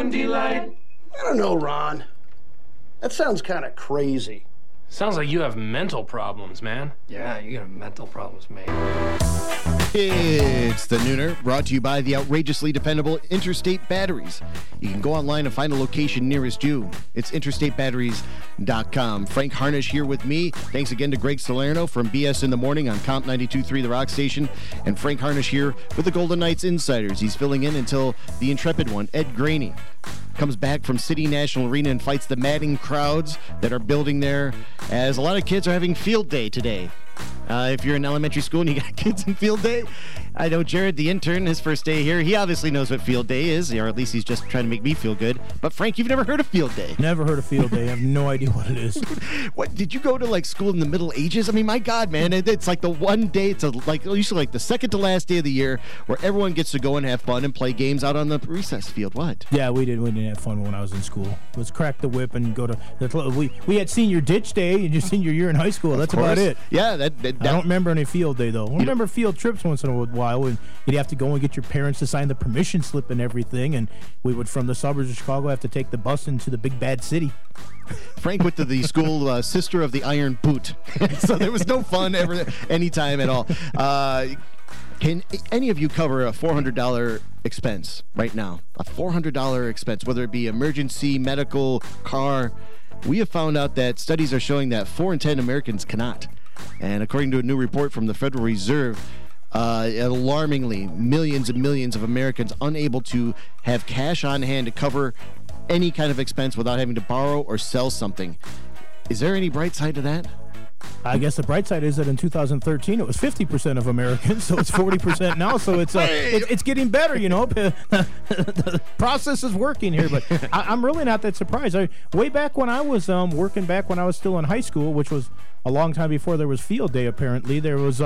one delight. I don't know, Ron. That sounds kind of crazy. Sounds like you have mental problems, man. Yeah, you got mental problems, mate. It's the Nooner, brought to you by the outrageously dependable Interstate Batteries. You can go online and find a location nearest you. It's interstatebatteries.com. Frank Harnish here with me. Thanks again to Greg Salerno from BS in the Morning on Comp 92.3 The Rock Station. And Frank Harnish here with the Golden Knights Insiders. He's filling in until the intrepid one, Ed Graney, comes back from City National Arena and fights the madding crowds that are building there, as a lot of kids are having field day today. If you're in elementary school and you got kids in field day, I know Jared, the intern, his first day here, he obviously knows what field day is, or at least he's just trying to make me feel good. But Frank, you've never heard of field day? Never heard of field day. I have no idea what it is. What, did you go to like school in the Middle Ages? I mean, my God, man, it's like the one day, it's usually like the second to last day of the year where everyone gets to go and have fun and play games out on the recess field. What? Yeah, we didn't have fun when I was in school. Let's crack the whip and go to we had senior ditch day in your senior year in high school. That's about it. Yeah, I don't remember any field day though. I remember field trips once in a while, and you'd have to go and get your parents to sign the permission slip and everything, and we would, from the suburbs of Chicago, have to take the bus into the big bad city. Frank went to the school Sister of the Iron Boot, so there was no fun ever anytime at all. Can any of you cover a $400 expense right now? A $400 expense, whether it be emergency, medical, car. We have found out that studies are showing that 4 in 10 Americans cannot. And according to a new report from the Federal Reserve, alarmingly, millions and millions of Americans unable to have cash on hand to cover any kind of expense without having to borrow or sell something. Is there any bright side to that? I guess the bright side is that in 2013 it was 50% of Americans, so it's 40% now. So it's getting better, you know. The process is working here, but I'm really not that surprised. Way back when I was working, back when I was still in high school, which was a long time before there was field day, apparently. There was,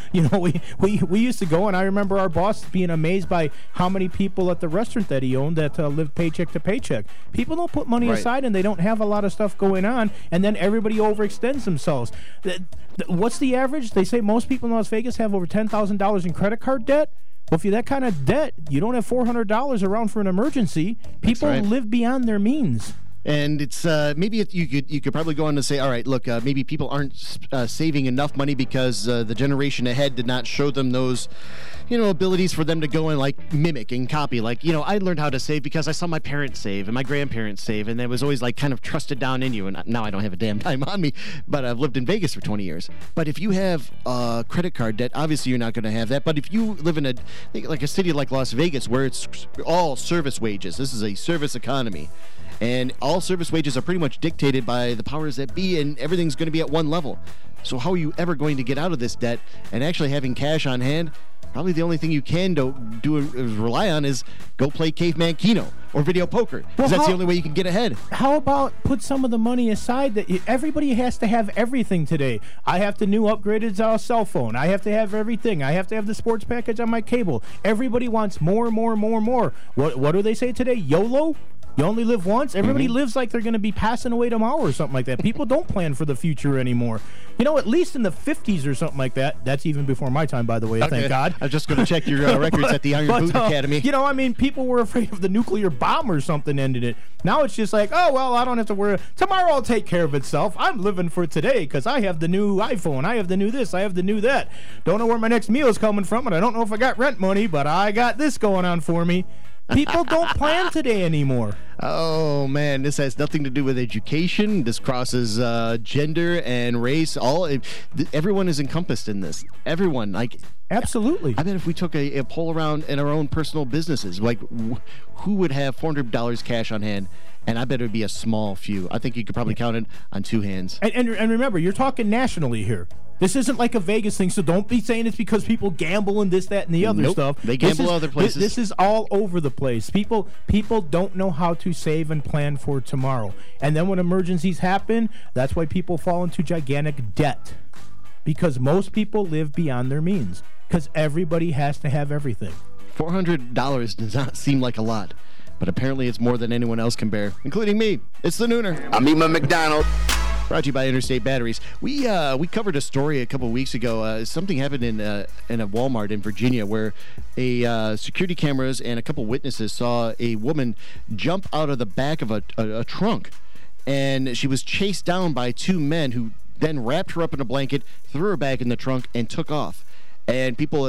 we used to go, and I remember our boss being amazed by how many people at the restaurant that he owned that lived paycheck to paycheck. People don't put money aside, and they don't have a lot of stuff going on, and then everybody overextends themselves. What's the average? They say most people in Las Vegas have over $10,000 in credit card debt. Well, if you're that kind of debt, you don't have $400 around for an emergency. People live beyond their means. And it's maybe you could probably go on to say, all right, look, maybe people aren't saving enough money because the generation ahead did not show them those, abilities for them to go and like mimic and copy. Like, I learned how to save because I saw my parents save and my grandparents save, and that was always like kind of trusted down in you. And now I don't have a damn dime on me, but I've lived in Vegas for 20 years. But if you have credit card debt, obviously you're not going to have that. But if you live in a city like Las Vegas where it's all service wages, this is a service economy. And all service wages are pretty much dictated by the powers that be, and everything's going to be at one level. So how are you ever going to get out of this debt? And actually having cash on hand, probably the only thing you can do rely on is go play Caveman Keno or video poker, because that's the only way you can get ahead. How about put some of the money aside? That everybody has to have everything today. I have the new upgraded cell phone. I have to have everything. I have to have the sports package on my cable. Everybody wants more. What do they say today? YOLO? You only live once? Everybody lives like they're going to be passing away tomorrow or something like that. People don't plan for the future anymore. At least in the 50s or something like that. That's even before my time, by the way, thank God. I was just going to check your records at the Iron Boot Academy. People were afraid of the nuclear bomb or something ending it. Now it's just like, oh, well, I don't have to worry. Tomorrow will take care of itself. I'm living for today because I have the new iPhone. I have the new this. I have the new that. Don't know where my next meal is coming from, and I don't know if I got rent money, but I got this going on for me. People don't plan today anymore. Oh, man, this has nothing to do with education. This crosses gender and race. Everyone is encompassed in this. Everyone. Absolutely. I bet if we took a poll around in our own personal businesses, who would have $400 cash on hand? And I bet it would be a small few. I think you could probably count it on two hands. And remember, you're talking nationally here. This isn't like a Vegas thing, so don't be saying it's because people gamble and this, that, and the other stuff. They gamble other places. This is all over the place. People don't know how to save and plan for tomorrow. And then when emergencies happen, that's why people fall into gigantic debt. Because most people live beyond their means. Because everybody has to have everything. $400 does not seem like a lot, but apparently it's more than anyone else can bear, including me. It's the Nooner. I'm eating my McDonald's. Brought to you by Interstate Batteries. We covered a story a couple weeks ago. Something happened in a Walmart in Virginia where a security cameras and a couple witnesses saw a woman jump out of the back of a trunk, and she was chased down by two men who then wrapped her up in a blanket, threw her back in the trunk, and took off. And people,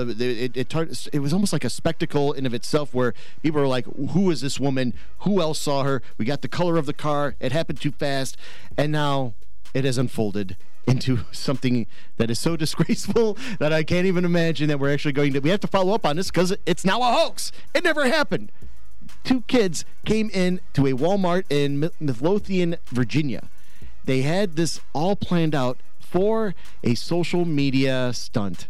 it was almost like a spectacle in of itself, where people were like, "Who is this woman? Who else saw her? We got the color of the car. It happened too fast." And now it has unfolded into something that is so disgraceful that I can't even imagine that we have to follow up on this because it's now a hoax. It never happened. Two kids came in to a Walmart in Midlothian, Virginia. They had this all planned out for a social media stunt.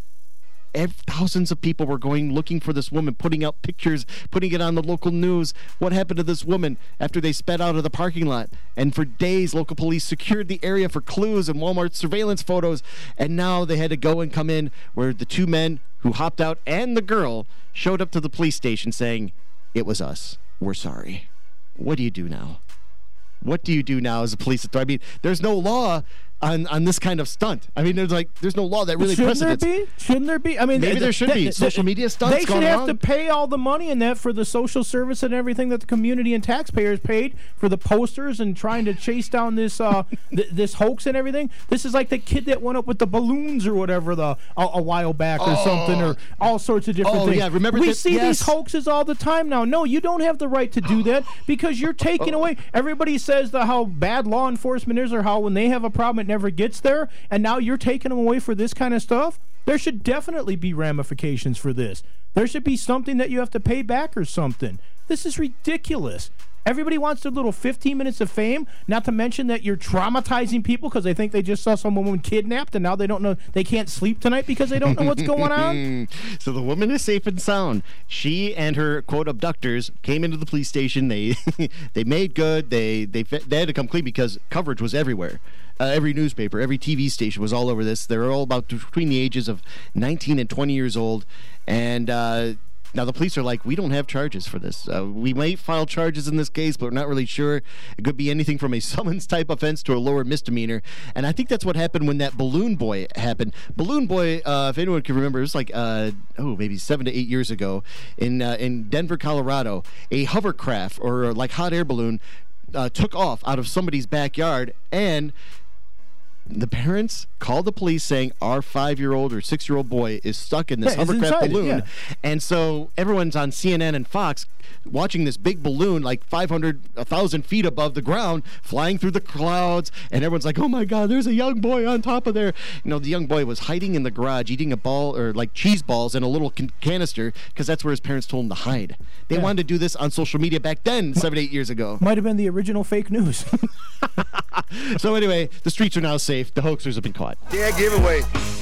Thousands of people were going looking for this woman, putting out pictures, putting it on the local news. What happened to this woman after they sped out of the parking lot? And for days, local police secured the area for clues and Walmart surveillance photos. And now they had to go and come in where the two men who hopped out and the girl showed up to the police station saying, "It was us. We're sorry." What do you do now? What do you do now as a police authority? I mean, there's no law on this kind of stunt. I mean, there's no law that really precedents. Shouldn't there be? I mean, maybe there should be social media stunts. They should have to pay all the money in that for the social service and everything that the community and taxpayers paid for the posters and trying to chase down this this hoax and everything. This is like the kid that went up with the balloons or whatever a while back or something, or all sorts of different things. Yeah, remember we see these hoaxes all the time now. No, you don't have the right to do that because you're taking away. Everybody says how bad law enforcement is, or how when they have a problem it never gets there, and now you're taking them away for this kind of stuff. There should definitely be ramifications for this. There should be something that you have to pay back or something. This is ridiculous. Everybody wants their little 15 minutes of fame, not to mention that you're traumatizing people because they think they just saw some woman kidnapped and now they don't know, they can't sleep tonight because they don't know what's going on. So the woman is safe and sound. She and her, quote, abductors came into the police station. They made good. They had to come clean because coverage was everywhere. Every newspaper, every TV station was all over this. They were all about between the ages of 19 and 20 years old. And now the police are like, we don't have charges for this. We might file charges in this case, but we're not really sure. It could be anything from a summons type offense to a lower misdemeanor. And I think that's what happened when that Balloon Boy happened. Balloon Boy, if anyone can remember, it was like maybe 7 to 8 years ago in Denver, Colorado. A hovercraft or like hot air balloon took off out of somebody's backyard, and the parents called the police saying our 5-year-old or 6-year-old boy is stuck in this hovercraft balloon. And so everyone's on CNN and Fox watching this big balloon like 1,000 feet above the ground flying through the clouds, and everyone's like, oh my God, there's a young boy on top of there. You know, the young boy was hiding in the garage eating a ball or like cheese balls in a little canister because that's where his parents told him to hide. They wanted to do this on social media back then, 7 to 8 years ago. Might have been the original fake news. So anyway, the streets are now safe. The hoaxers have been caught. Yeah, giveaway.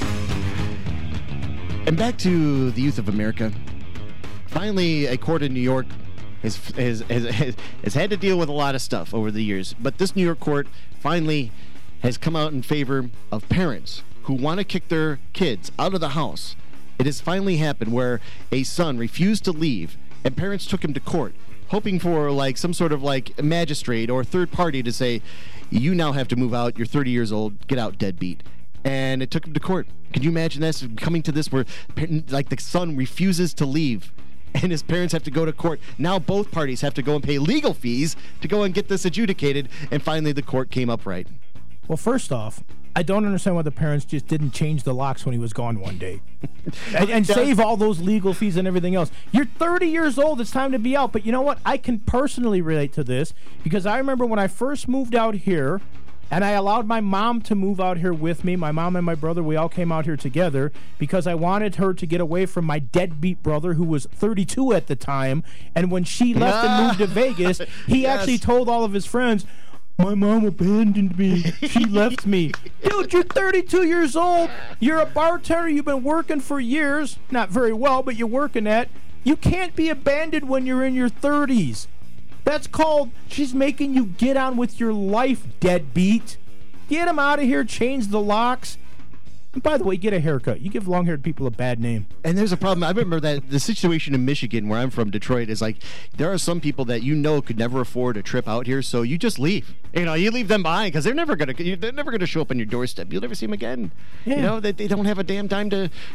And back to the youth of America. Finally, a court in New York has had to deal with a lot of stuff over the years. But this New York court finally has come out in favor of parents who want to kick their kids out of the house. It has finally happened where a son refused to leave, and parents took him to court, hoping for like some sort of like magistrate or third party to say, you now have to move out. You're 30 years old. Get out, deadbeat. And it took him to court. Can you imagine this? Coming to this where like the son refuses to leave and his parents have to go to court. Now both parties have to go and pay legal fees to go and get this adjudicated. And finally the court came up right. Well, first off, I don't understand why the parents just didn't change the locks when he was gone one day and save all those legal fees and everything else. You're 30 years old. It's time to be out. But you know what? I can personally relate to this because I remember when I first moved out here and I allowed my mom to move out here with me. My mom and my brother, we all came out here together because I wanted her to get away from my deadbeat brother who was 32 at the time. And when she left and moved to Vegas, he actually told all of his friends, my mom abandoned me. She left me. Dude, you're 32 years old. You're a bartender. You've been working for years. Not very well, but you're working at. You can't be abandoned when you're in your 30s. That's called she's making you get on with your life, deadbeat. Get him out of here. Change the locks. And by the way, get a haircut. You give long-haired people a bad name. And there's a problem. I remember that the situation in Michigan, where I'm from, Detroit, is like there are some people that could never afford a trip out here, so you just leave. You leave them behind because they're never gonna show up on your doorstep. You'll never see them again. Yeah. They don't have a damn time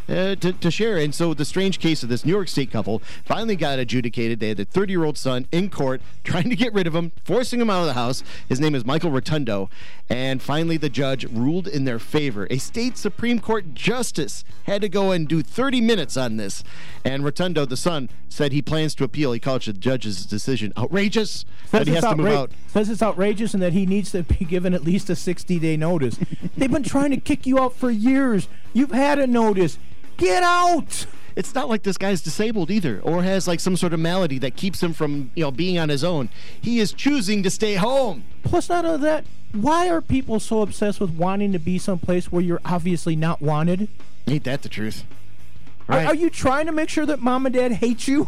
to share. And so the strange case of this New York State couple finally got adjudicated. They had a 30-year-old son in court trying to get rid of him, forcing him out of the house. His name is Michael Rotundo, and finally the judge ruled in their favor. A state Supreme Court justice had to go and do 30 minutes on this. And Rotundo, the son, said he plans to appeal. He called the judge's decision outrageous, that he has to move out. Says it's outrageous and that he needs to be given at least a 60-day notice. They've been trying to kick you out for years. You've had a notice. Get out! It's not like this guy's disabled either, or has like some sort of malady that keeps him from, being on his own. He is choosing to stay home. Plus, not only that, why are people so obsessed with wanting to be someplace where you're obviously not wanted? Ain't that the truth? Right. Are you trying to make sure that mom and dad hate you?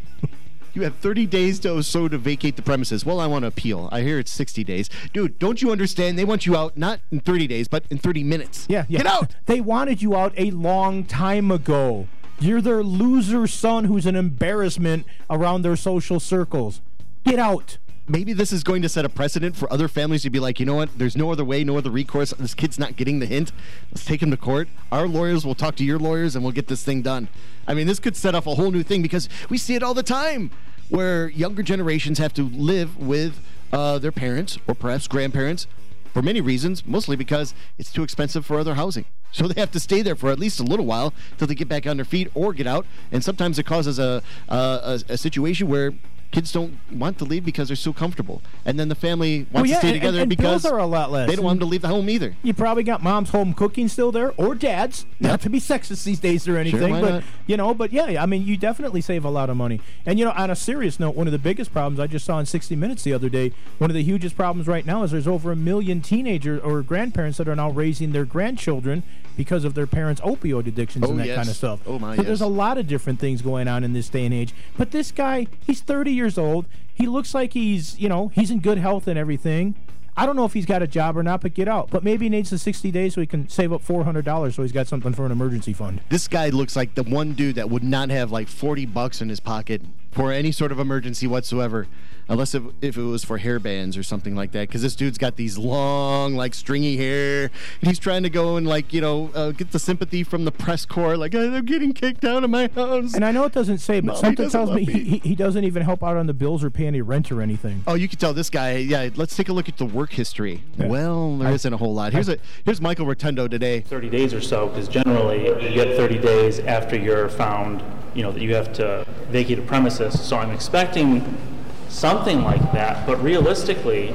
You have 30 days to vacate the premises. Well, I want to appeal. I hear it's 60 days. Dude, don't you understand? They want you out not in 30 days, but in 30 minutes. Yeah. Get out! They wanted you out a long time ago. You're their loser son who's an embarrassment around their social circles. Get out. Maybe this is going to set a precedent for other families to be like, you know what? There's no other way, no other recourse. This kid's not getting the hint. Let's take him to court. Our lawyers will talk to your lawyers, and we'll get this thing done. I mean, this could set off a whole new thing because we see it all the time where younger generations have to live with their parents or perhaps grandparents for many reasons, mostly because it's too expensive for other housing. So they have to stay there for at least a little while till they get back on their feet or get out. And sometimes it causes a situation where kids don't want to leave because they're so comfortable. And then the family wants to stay together and because bills are a lot less. They don't want them to leave the home either. You probably got mom's home cooking still there, or dad's. Not to be sexist these days or anything, why but not? but yeah, I mean, you definitely save a lot of money. And on a serious note, one of the biggest problems I just saw in 60 Minutes the other day, one of the hugest problems right now is there's over 1 million teenagers or grandparents that are now raising their grandchildren because of their parents' opioid addictions and that kind of stuff. Oh my, so there's a lot of different things going on in this day and age. But this guy, he's 30 years old. He looks like he's in good health and everything. I don't know if he's got a job or not, but get out. But maybe he needs the 60 days so he can save up $400 so he's got something for an emergency fund. This guy looks like the one dude that would not have like $40 in his pocket for any sort of emergency whatsoever, unless if it was for hair bands or something like that. Because this dude's got these long, like stringy hair, and he's trying to go and get the sympathy from the press corps, like I'm getting kicked out of my house. And I know it doesn't say, but something tells me he doesn't even help out on the bills or pay any rent or anything. Oh, you can tell this guy. Yeah, let's take a look at the work history. Yeah. Well, there isn't a whole lot. Here's Michael Rotundo today. 30 days or so, because generally you get 30 days after you're found, that you have to vacate a premises. So I'm expecting something like that, but realistically,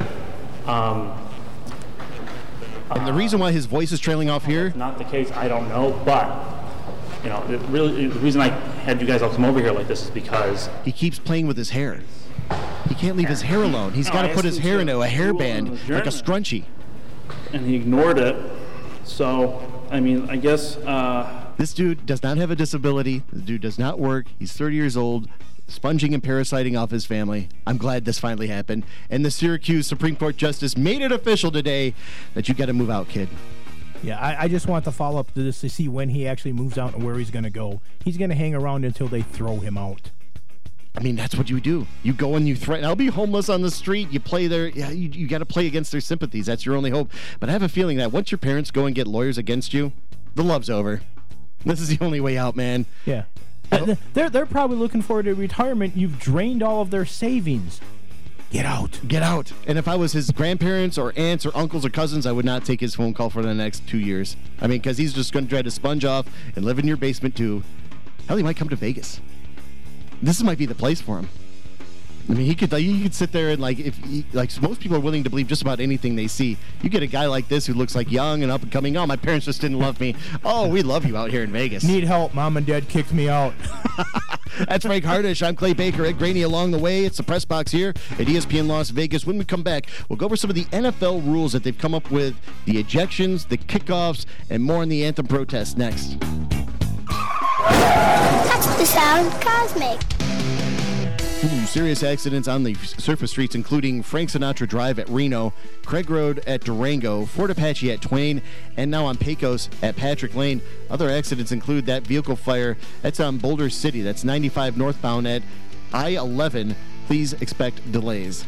and the reason why his voice is trailing off here, not the case. I don't know, but the reason I had you guys all come over here like this is because he keeps playing with his hair. He can't leave his hair alone. He's got to put his hair into a hairband, like a scrunchie. And he ignored it. So, I mean, I guess this dude does not have a disability. This dude does not work. He's 30 years old, sponging and parasiting off his family. I'm glad this finally happened. And the Syracuse Supreme Court Justice made it official today that you got to move out, kid. Yeah, I just want the follow-up to this to see when he actually moves out and where he's going to go. He's going to hang around until they throw him out. I mean, that's what you do. You go and you threaten, I'll be homeless on the street. You play their, you got to play against their sympathies. That's your only hope. But I have a feeling that once your parents go and get lawyers against you, the love's over. This is the only way out, man. Yeah. They're probably looking forward to retirement. You've drained all of their savings. Get out. Get out. And if I was his grandparents or aunts or uncles or cousins, I would not take his phone call for the next 2 years. I mean, because he's just going to try to sponge off and live in your basement too. Hell, he might come to Vegas. This might be the place for him. I mean, he could sit there and most people are willing to believe just about anything they see. You get a guy like this who looks like young and up and coming. Oh, my parents just didn't love me. Oh, we love you out here in Vegas. Need help. Mom and Dad kicked me out. That's Frank Hardish. I'm Clay Baker. Ed Graney along the way. It's the Press Box here at ESPN Las Vegas. When we come back, we'll go over some of the NFL rules that they've come up with, the ejections, the kickoffs, and more on the anthem protest next. That's the sound cosmic. Serious accidents on the surface streets, including Frank Sinatra Drive at Reno, Craig Road at Durango, Fort Apache at Twain, and now on Pecos at Patrick Lane. Other accidents include that vehicle fire that's on Boulder City. That's 95 northbound at I-11. Please expect delays.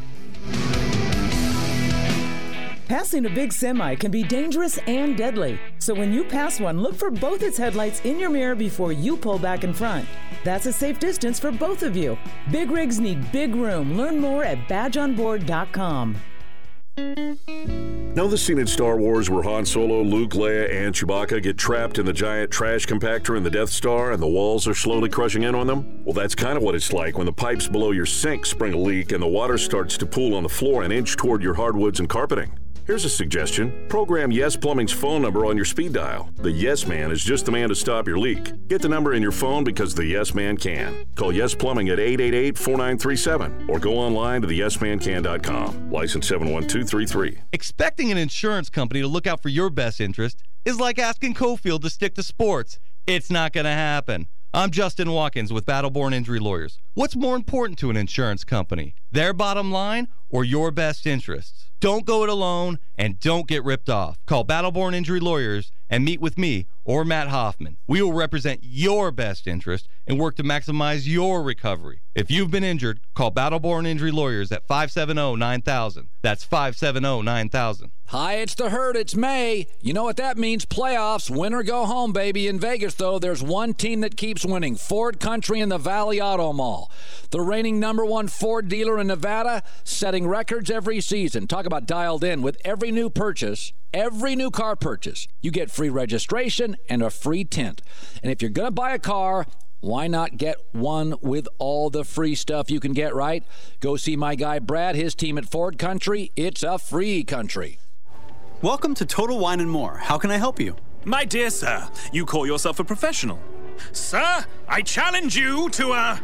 Passing a big semi can be dangerous and deadly. So when you pass one, look for both its headlights in your mirror before you pull back in front. That's a safe distance for both of you. Big rigs need big room. Learn more at badgeonboard.com. Know the scene in Star Wars where Han Solo, Luke, Leia, and Chewbacca get trapped in the giant trash compactor in the Death Star and the walls are slowly crushing in on them? Well, that's kind of what it's like when the pipes below your sink spring a leak and the water starts to pool on the floor and inch toward your hardwoods and carpeting. Here's a suggestion. Program Yes Plumbing's phone number on your speed dial. The Yes Man is just the man to stop your leak. Get the number in your phone because the Yes Man can. Call Yes Plumbing at 888-4937 or go online to theyesmancan.com. License 71233. Expecting an insurance company to look out for your best interest is like asking Cofield to stick to sports. It's not going to happen. I'm Justin Watkins with Battleborn Injury Lawyers. What's more important to an insurance company? Their bottom line or your best interests? Don't go it alone and don't get ripped off. Call Battleborn Injury Lawyers and meet with me or Matt Hoffman. We will represent your best interest and work to maximize your recovery. If you've been injured, call Battleborn Injury Lawyers at 570-9000. That's 570-9000. Hi, it's the Herd. It's May. You know what that means. Playoffs. Win or go home, baby. In Vegas, though, there's one team that keeps winning. Ford Country in the Valley Auto Mall. The reigning #1 Ford dealer in Nevada, setting records every season. Talk about dialed in. With every new purchase, every new car purchase, you get free registration and a free tint. And if you're going to buy a car, why not get one with all the free stuff you can get, right? Go see my guy Brad, his team at Ford Country. It's a free country. Welcome to Total Wine & More. How can I help you? My dear sir, you call yourself a professional. Sir, I challenge you to a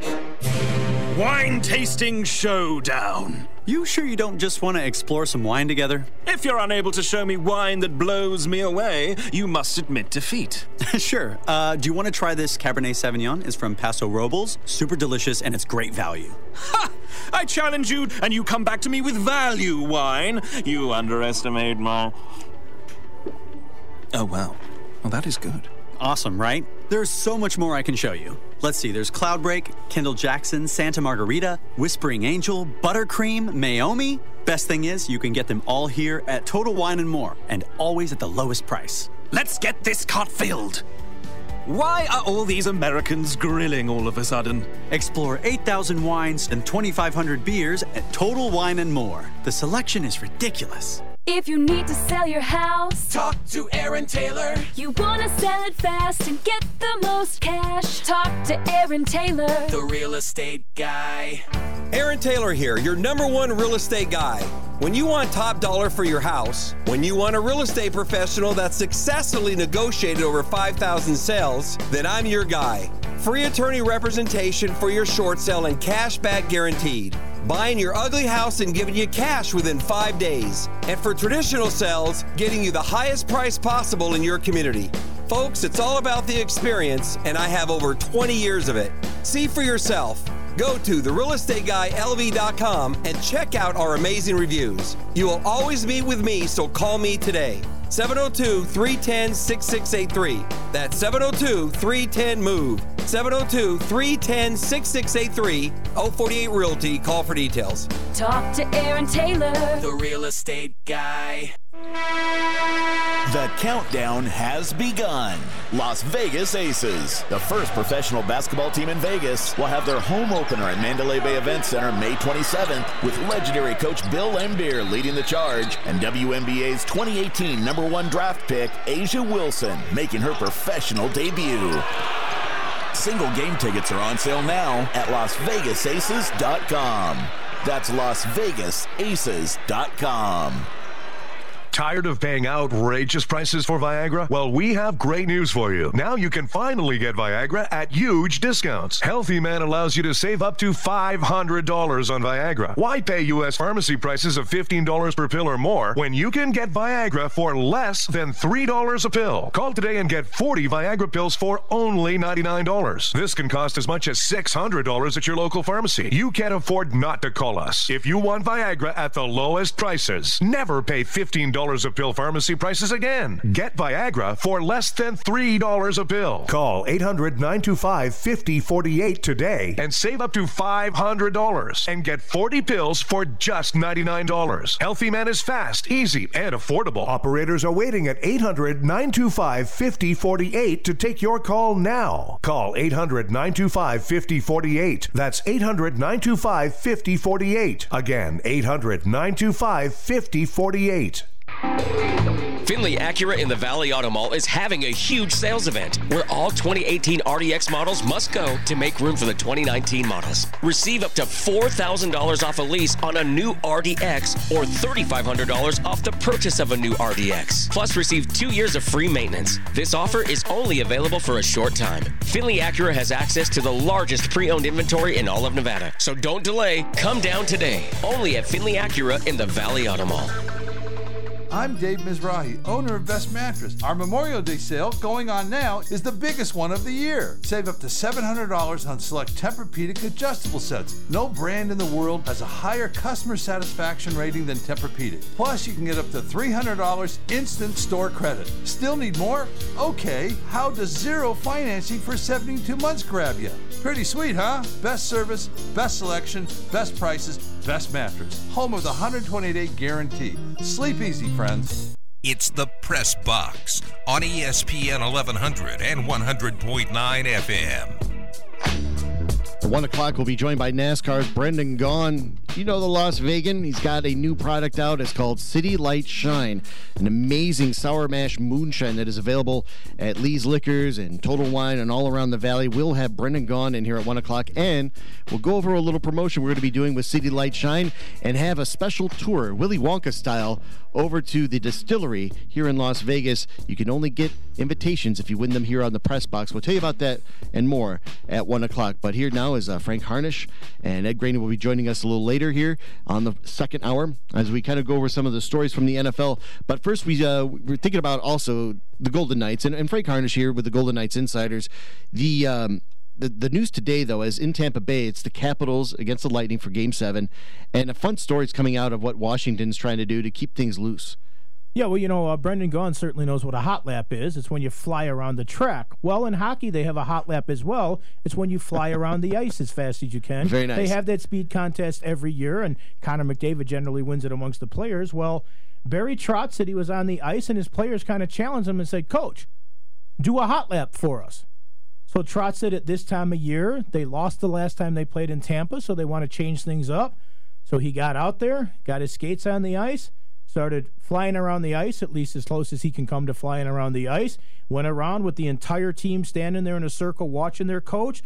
wine tasting showdown. You sure you don't just want to explore some wine together? If you're unable to show me wine that blows me away, you must admit defeat. Sure. Do you want to try this Cabernet Sauvignon? It's from Paso Robles. Super delicious, and it's great value. Ha! I challenge you, and you come back to me with value wine. You underestimate my... Oh, wow. Well, that is good. Awesome, right? There's so much more I can show you. Let's see, there's Cloudbreak, Kendall Jackson, Santa Margarita, Whispering Angel, Buttercream, Maomi. Best thing is, you can get them all here at Total Wine & More, and always at the lowest price. Let's get this cart filled. Why are all these Americans grilling all of a sudden? Explore 8,000 wines and 2,500 beers at Total Wine & More. The selection is ridiculous. If you need to sell your house, talk to Aaron Taylor. You want to sell it fast and get the most cash, talk to Aaron Taylor, the real estate guy. Aaron Taylor here, your #1 real estate guy. When you want top dollar for your house, when you want a real estate professional that successfully negotiated over 5,000 sales, then I'm your guy. Free attorney representation for your short sale and cash back guaranteed. Buying your ugly house and giving you cash within 5 days. And for traditional sales, getting you the highest price possible in your community. Folks, it's all about the experience, and I have over 20 years of it. See for yourself. Go to therealestateguyLV.com and check out our amazing reviews. You will always meet with me, so call me today. 702-310-6683. That's 702-310-MOVE. 702-310-6683. 048 Realty. Call for details. Talk to Aaron Taylor, the real estate guy. The countdown has begun. Las Vegas Aces, the first professional basketball team in Vegas, will have their home opener at Mandalay Bay Event Center May 27th with legendary coach Bill Laimbeer leading the charge and WNBA's 2018 #1 draft pick A'ja Wilson making her professional debut. Single game tickets are on sale now at LasVegasAces.com. That's LasVegasAces.com. Tired of paying outrageous prices for Viagra? Well, we have great news for you. Now you can finally get Viagra at huge discounts. Healthy Man allows you to save up to $500 on Viagra. Why pay U.S. pharmacy prices of $15 per pill or more when you can get Viagra for less than $3 a pill? Call today and get 40 Viagra pills for only $99. This can cost as much as $600 at your local pharmacy. You can't afford not to call us. If you want Viagra at the lowest prices, never pay $15 a pill pharmacy prices again. Get Viagra for less than $3 a pill. Call 800-925-5048 today and save up to $500 and get 40 pills for just $99. Healthy Man is fast, easy, and affordable. Operators are waiting at 800-925-5048 to take your call now. Call 800-925-5048. That's 800-925-5048. Again, 800-925-5048. Finley Acura in the Valley Auto Mall is having a huge sales event where all 2018 RDX models must go to make room for the 2019 models. Receive up to $4,000 off a lease on a new RDX or $3,500 off the purchase of a new RDX. Plus, receive 2 years of free maintenance. This offer is only available for a short time. Finley Acura has access to the largest pre-owned inventory in all of Nevada. So don't delay. Come down today. Only at Finley Acura in the Valley Auto Mall. I'm Dave Mizrahi, owner of Best Mattress. Our Memorial Day sale going on now is the biggest one of the year. Save up to $700 on select Tempur-Pedic adjustable sets. No brand in the world has a higher customer satisfaction rating than Tempur-Pedic. Plus, you can get up to $300 instant store credit. Still need more? Okay, how does zero financing for 72 months grab you? Pretty sweet, huh? Best service, best selection, best prices, best mattress. Home of the 128-day guarantee. Sleep easy, friends. It's the Press Box on ESPN 1100 and 100.9 FM. At 1 o'clock, we'll be joined by NASCAR's Brendan Gaughan. You know the Las Vegan. He's got a new product out. It's called City Light Shine, an amazing sour mash moonshine that is available at Lee's Liquors and Total Wine and all around the valley. We'll have Brendan Gaughan in here at 1 o'clock, and we'll go over a little promotion we're going to be doing with City Light Shine and have a special tour, Willy Wonka style, over to the distillery here in Las Vegas. You can only get invitations if you win them here on the Press Box. We'll tell you about that and more at 1 o'clock. But here now is Frank Harnish, and Ed Graney will be joining us a little later here on the second hour as we kind of go over some of the stories from the NFL. But first, we're thinking about also the Golden Knights, and Frank Harnish here with the Golden Knights Insiders. The news today, though, is in Tampa Bay, it's the Capitals against the Lightning for Game 7, and a fun story is coming out of what Washington's trying to do to keep things loose. Yeah, well, you know, Brendan Gaughan certainly knows what a hot lap is. It's when you fly around the track. Well, in hockey, they have a hot lap as well. It's when you fly around the ice as fast as you can. Very nice. They have that speed contest every year, and Connor McDavid generally wins it amongst the players. Well, Barry Trotz said he was on the ice, and his players kind of challenged him and said, "Coach, do a hot lap for us." So Trotz said at this time of year, they lost the last time they played in Tampa, so they want to change things up. So he got out there, got his skates on the ice, started flying around the ice, at least as close as he can come to flying around the ice, went around with the entire team standing there in a circle watching their coach,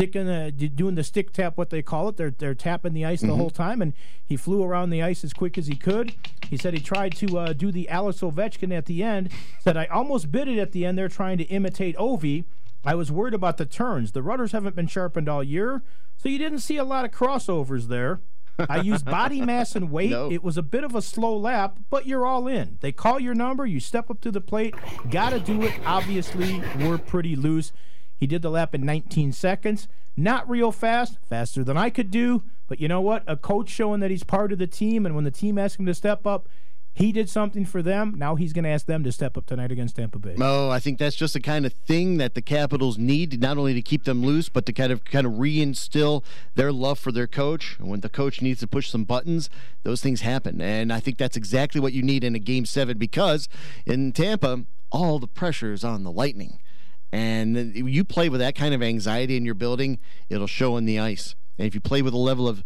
doing the stick tap, what they call it. They're tapping the ice the whole time, and he flew around the ice as quick as he could. He said he tried to do the Alex Ovechkin at the end, said, "I almost bit it at the end there trying to imitate Ovi. I was worried about the turns. The rudders haven't been sharpened all year, so you didn't see a lot of crossovers there. I used body mass and weight. No. It was a bit of a slow lap, but you're all in. They call your number, you step up to the plate, got to do it. Obviously, we're pretty loose." He did the lap in 19 seconds. Not real fast, faster than I could do, but you know what? A coach showing that he's part of the team, and when the team asked him to step up, he did something for them. Now he's going to ask them to step up tonight against Tampa Bay. Oh, I think that's just the kind of thing that the Capitals need, not only to keep them loose, but to kind of reinstill their love for their coach. And when the coach needs to push some buttons, those things happen. And I think that's exactly what you need in a Game 7, because in Tampa, all the pressure is on the Lightning. And you play with that kind of anxiety in your building, it'll show on the ice. And if you play with a level of,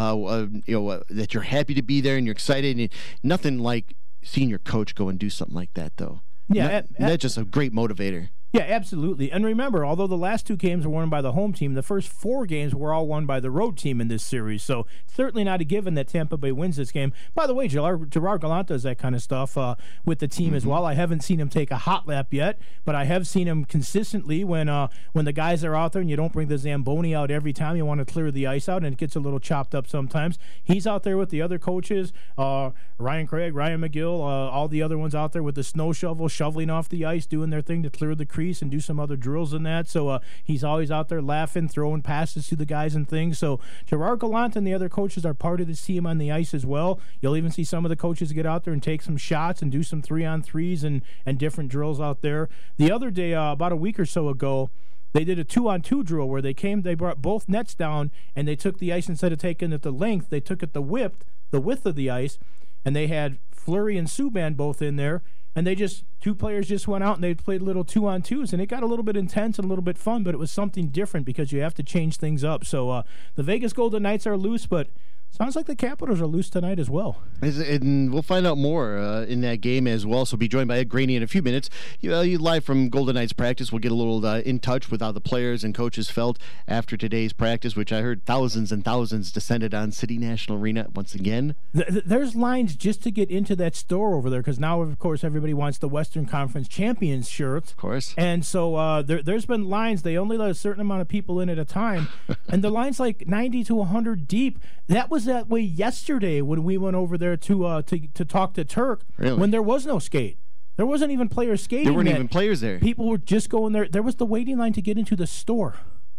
that you're happy to be there and you're excited, and nothing like seeing your coach go and do something like that, though. Yeah, that's just a great motivator. Yeah, absolutely. And remember, although the last 2 games were won by the home team, the first 4 games were all won by the road team in this series. So certainly not a given that Tampa Bay wins this game. By the way, Gerard Gallant does that kind of stuff with the team as well. I haven't seen him take a hot lap yet, but I have seen him consistently when the guys are out there and you don't bring the Zamboni out every time. You want to clear the ice out, and it gets a little chopped up sometimes. He's out there with the other coaches, Ryan Craig, Ryan McGill, all the other ones out there with the snow shovel, shoveling off the ice, doing their thing to clear the crease and do some other drills in that. So he's always out there laughing, throwing passes to the guys and things. So Gerard Gallant and the other coaches are part of this team on the ice as well. You'll even see some of the coaches get out there and take some shots and do some 3-on-3s and different drills out there. The other day, about a week or so ago, they did a 2-on-2 drill where they brought both nets down, and they took the ice, instead of taking it the length, they took it the width of the ice, and they had Fleury and Subban both in there. And 2 players just went out and they played little 2-on-2s, and it got a little bit intense and a little bit fun, but it was something different because you have to change things up. So the Vegas Golden Knights are loose, but sounds like the Capitals are loose tonight as well. And we'll find out more in that game as well. So be joined by Ed Graney in a few minutes. You live from Golden Knights practice. We'll get a little in touch with how the players and coaches felt after today's practice, which I heard thousands and thousands descended on City National Arena once again. There's lines just to get into that store over there because now, of course, everybody wants the Western Conference Champions shirts. Of course. And so there's been lines. They only let a certain amount of people in at a time. And the line's like 90 to 100 deep. That was that way yesterday when we went over there to talk to Turk. Really? When there was no skate. There wasn't even players skating. There weren't yet. even players there. People were just going there. There was the waiting line to get into the store.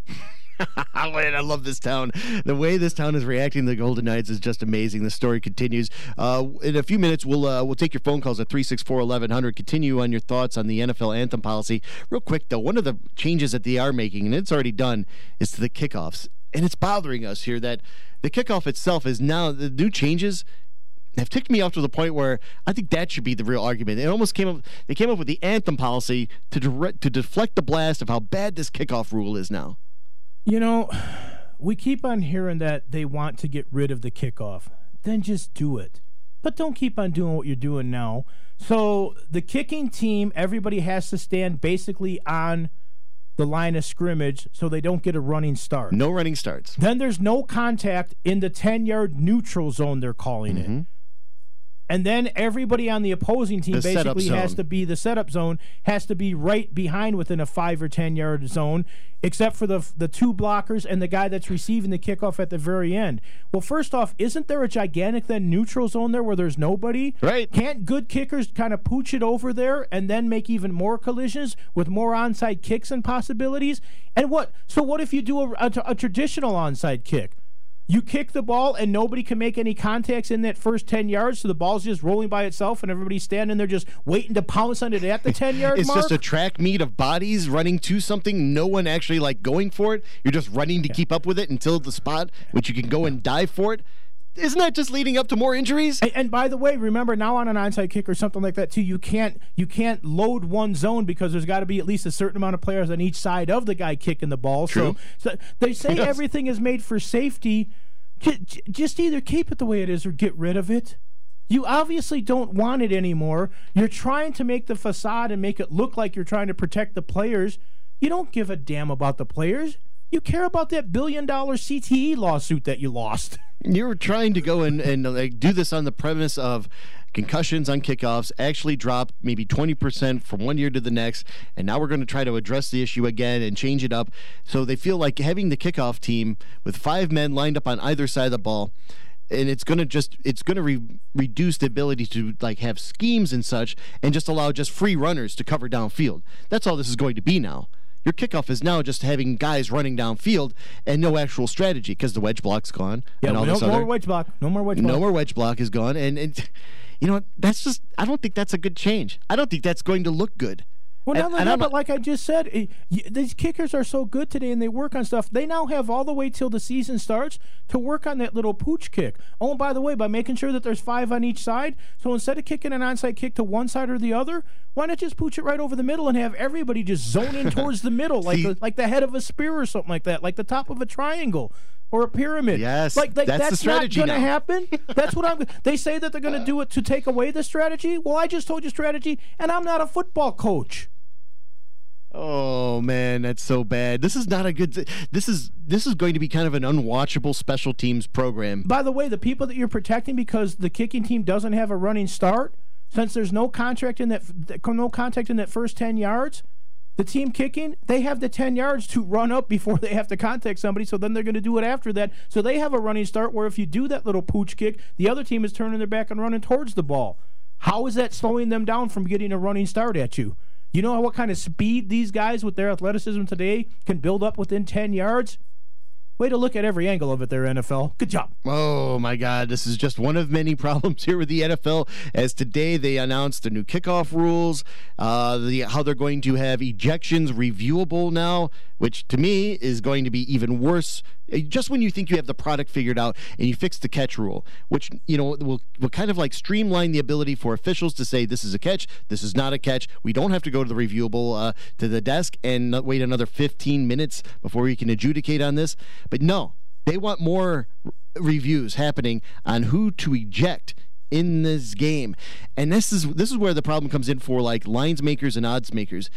Man, I love this town. The way this town is reacting to the Golden Knights is just amazing. The story continues. In a few minutes, we'll take your phone calls at 364-1100. Continue on your thoughts on the NFL anthem policy. Real quick, though, one of the changes that they are making, and it's already done, is to the kickoffs. And it's bothering us here that the kickoff itself is now, the new changes have ticked me off to the point where I think that should be the real argument. They came up with the anthem policy to deflect the blast of how bad this kickoff rule is now. You know, we keep on hearing that they want to get rid of the kickoff. Then just do it. But don't keep on doing what you're doing now. So the kicking team, everybody has to stand basically on the line of scrimmage so they don't get a running start. No running starts. Then there's no contact in the 10-yard neutral zone, they're calling it. And then everybody on the opposing team basically has to be, the setup zone has to be right behind within a 5 or 10-yard zone, except for the 2 blockers and the guy that's receiving the kickoff at the very end. Well, first off, isn't there a gigantic then neutral zone there where there's nobody? Right. Can't good kickers kind of pooch it over there and then make even more collisions with more onside kicks and possibilities? And what if you do a traditional onside kick? You kick the ball and nobody can make any contacts in that first 10 yards, so the ball's just rolling by itself and everybody's standing there just waiting to pounce on it at the 10-yard mark? It's just a track meet of bodies running to something, no one actually going for it. You're just running to keep up with it until the spot which you can go and dive for it. Isn't that just leading up to more injuries? And by the way, remember now on an onside kick or something like that too, you can't load one zone because there's got to be at least a certain amount of players on each side of the guy kicking the ball. True. So they say everything is made for safety. Just either keep it the way it is or get rid of it. You obviously don't want it anymore. You're trying to make the facade and make it look like you're trying to protect the players. You don't give a damn about the players. You care about that $1 billion CTE lawsuit that you lost. You're trying to go and do this on the premise of concussions on kickoffs actually drop maybe 20% from one year to the next, and now we're going to try to address the issue again and change it up. So they feel like having the kickoff team with 5 men lined up on either side of the ball, and it's going to reduce the ability to have schemes and such, and just allow just free runners to cover downfield. That's all this is going to be now. Your kickoff is now just having guys running downfield and no actual strategy because the wedge block's gone. Yeah, and all no more wedge block. No more wedge block. No more wedge block is gone. And you know what? That's just, I don't think that's a good change. I don't think that's going to look good. Well, but like I just said, these kickers are so good today and they work on stuff. They now have all the way till the season starts to work on that little pooch kick. Oh, and by the way, by making sure that there's 5 on each side, so instead of kicking an onside kick to one side or the other, why not just pooch it right over the middle and have everybody just zone in towards the middle, like the head of a spear or something like that, like the top of a triangle or a pyramid. Yes, that's the strategy not going to happen. That's what they say that they're going to do it to take away the strategy. Well, I just told you strategy, and I'm not a football coach. Oh man, that's so bad. This is not a good. This is going to be kind of an unwatchable special teams program. By the way, the people that you're protecting because the kicking team doesn't have a running start, since there's no contact in that first 10 yards, the team kicking, they have the 10 yards to run up before they have to contact somebody, so then they're going to do it after that. So they have a running start where if you do that little pooch kick, the other team is turning their back and running towards the ball. How is that slowing them down from getting a running start at you? You know what kind of speed these guys with their athleticism today can build up within 10 yards? Way to look at every angle of it there, NFL. Good job. Oh, my God. This is just one of many problems here with the NFL, as today they announced the new kickoff rules, how they're going to have ejections reviewable now, which to me is going to be even worse. Just when you think you have the product figured out and you fix the catch rule, which, will kind of like streamline the ability for officials to say this is a catch, this is not a catch. We don't have to go to the reviewable to the desk and wait another 15 minutes before we can adjudicate on this. But no, they want more reviews happening on who to eject in this game. And this is where the problem comes in for like lines makers and odds makers.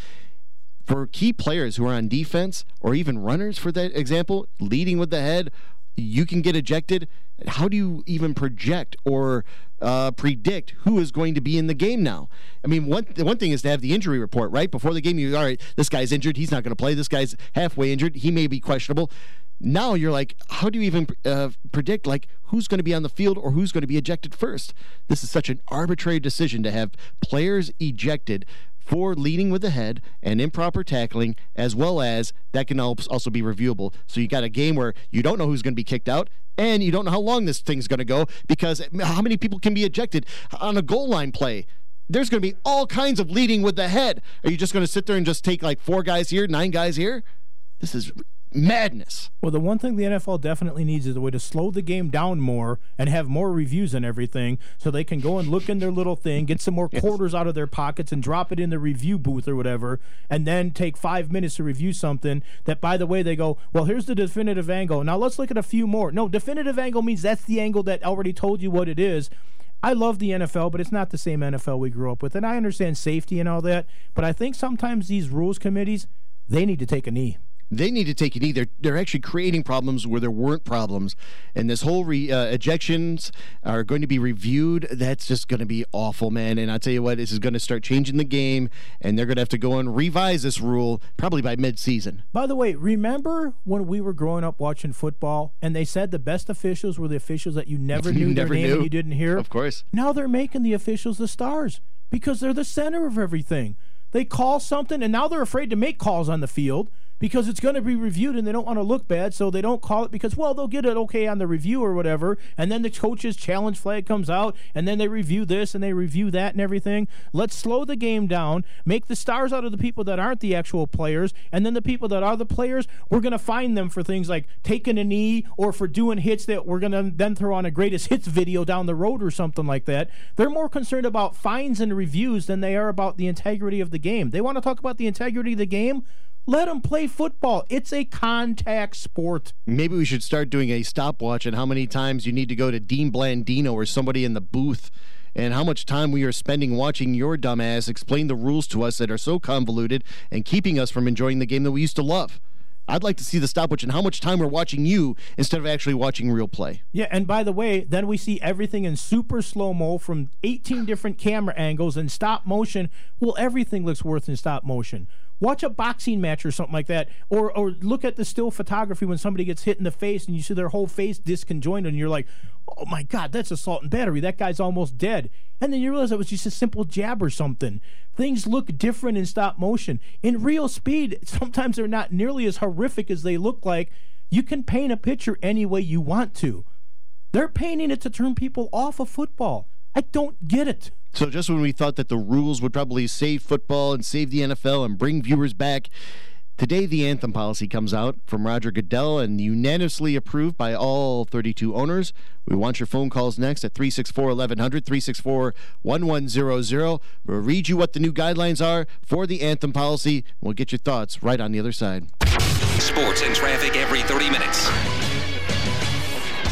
For key players who are on defense or even runners, for that example, leading with the head, you can get ejected. How do you even project or predict who is going to be in the game now? I mean, one thing is to have the injury report, right? Before the game, all right, this guy's injured. He's not going to play. This guy's halfway injured. He may be questionable. Now you're like, how do you even predict like who's going to be on the field or who's going to be ejected first? This is such an arbitrary decision to have players ejected for leading with the head and improper tackling, as well as that can also be reviewable. So you got a game where you don't know who's going to be kicked out, and you don't know how long this thing's going to go, because how many people can be ejected on a goal line play? There's going to be all kinds of leading with the head. Are you just going to sit there and just take like 4 guys here, 9 guys here? This is madness. Well, the one thing the NFL definitely needs is a way to slow the game down more and have more reviews and everything, so they can go and look in their little thing, get some more quarters out of their pockets and drop it in the review booth or whatever, and then take 5 minutes to review something that, by the way, they go, well, here's the definitive angle. Now let's look at a few more. No, definitive angle means that's the angle that already told you what it is. I love the NFL, but it's not the same NFL we grew up with, and I understand safety and all that, but I think sometimes these rules committees, they need to take a knee. They need to take it either. They're actually creating problems where there weren't problems. And this whole ejections are going to be reviewed. That's just going to be awful, man. And I'll tell you what, this is going to start changing the game, and they're going to have to go and revise this rule probably by mid-season. By the way, remember when we were growing up watching football, and they said the best officials were the officials that you never knew their name and you didn't hear? Of course. Now they're making the officials the stars because they're the center of everything. They call something, and now they're afraid to make calls on the field because it's going to be reviewed and they don't want to look bad, so they don't call it because, well, they'll get it okay on the review or whatever, and then the coach's challenge flag comes out, and then they review this and they review that and everything. Let's slow the game down, make the stars out of the people that aren't the actual players, and then the people that are the players, we're going to fine them for things like taking a knee or for doing hits that we're going to then throw on a greatest hits video down the road or something like that. They're more concerned about fines and reviews than they are about the integrity of the game. They want to talk about the integrity of the game? Let them play football. It's a contact sport. Maybe we should start doing a stopwatch on how many times you need to go to Dean Blandino or somebody in the booth, and how much time we are spending watching your dumbass explain the rules to us that are so convoluted and keeping us from enjoying the game that we used to love. I'd like to see the stopwatch and how much time we're watching you instead of actually watching real play. Yeah, and by the way, then we see everything in super slow-mo from 18 different camera angles and stop motion. Well, everything looks worse in stop motion. Watch a boxing match or something like that, or look at the still photography when somebody gets hit in the face and you see their whole face disconjointed and you're like, oh my God, that's assault and battery. That guy's almost dead. And then you realize it was just a simple jab or something. Things look different in stop motion. In real speed, sometimes they're not nearly as horrific as they look like. You can paint a picture any way you want to. They're painting it to turn people off of football. I don't get it. So just when we thought that the rules would probably save football and save the NFL and bring viewers back, today the anthem policy comes out from Roger Goodell and unanimously approved by all 32 owners. We want your phone calls next at 364-1100, 364-1100. We'll read you what the new guidelines are for the anthem policy. We'll get your thoughts right on the other side. Sports and traffic every 30 minutes.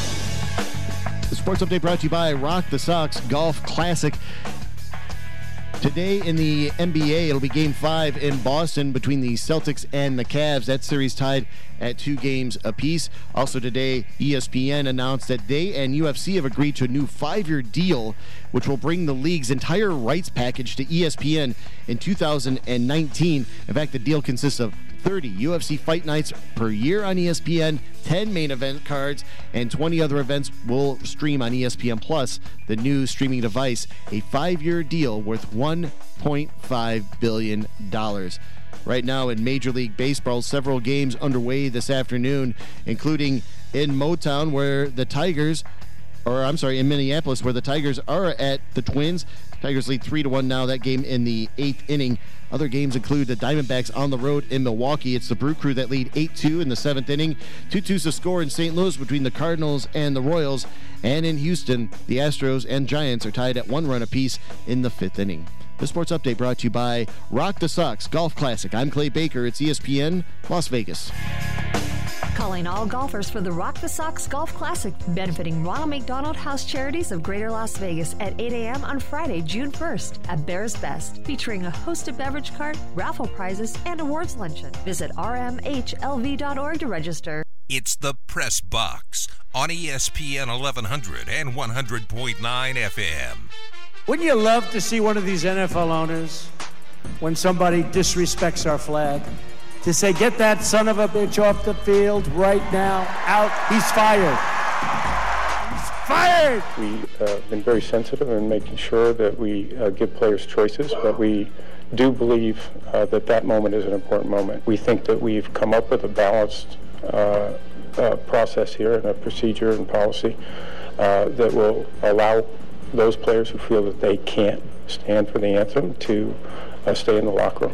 The Sports Update brought to you by Rock the Sox Golf Classic. Today in the NBA, it'll be Game 5 in Boston between the Celtics and the Cavs. That series tied at 2 games apiece. Also today, ESPN announced that they and UFC have agreed to a new 5-year deal, which will bring the league's entire rights package to ESPN in 2019. In fact, the deal consists of 30 UFC fight nights per year on ESPN, 10 main event cards, and 20 other events will stream on ESPN Plus, the new streaming device, a 5-year deal worth $1.5 billion. Right now in Major League Baseball, several games underway this afternoon, including in Motown, where the Tigers, in Minneapolis, where the Tigers are at the Twins. Tigers lead 3-1 now, that game in the 8th inning. Other games include the Diamondbacks on the road in Milwaukee. It's the Brew Crew that lead 8-2 in the 7th inning. 2-2's the score in St. Louis between the Cardinals and the Royals. And in Houston, the Astros and Giants are tied at 1 run apiece in the 5th inning. The Sports Update brought to you by Rock the Sox Golf Classic. I'm Clay Baker. It's ESPN Las Vegas. Calling all golfers for the Rock the Sox Golf Classic, benefiting Ronald McDonald House Charities of Greater Las Vegas at 8 a.m. on Friday, June 1st at Bears Best, featuring a host of beverage cart, raffle prizes, and awards luncheon. Visit rmhlv.org to register. It's the Press Box on ESPN 1100 and 100.9 FM. Wouldn't you love to see one of these NFL owners, when somebody disrespects our flag, to say, get that son of a bitch off the field right now, out, he's fired. He's fired! We've been very sensitive in making sure that we give players choices, but we do believe that moment is an important moment. We think that we've come up with a balanced process here and a procedure and policy that will allow those players who feel that they can't stand for the anthem to stay in the locker room.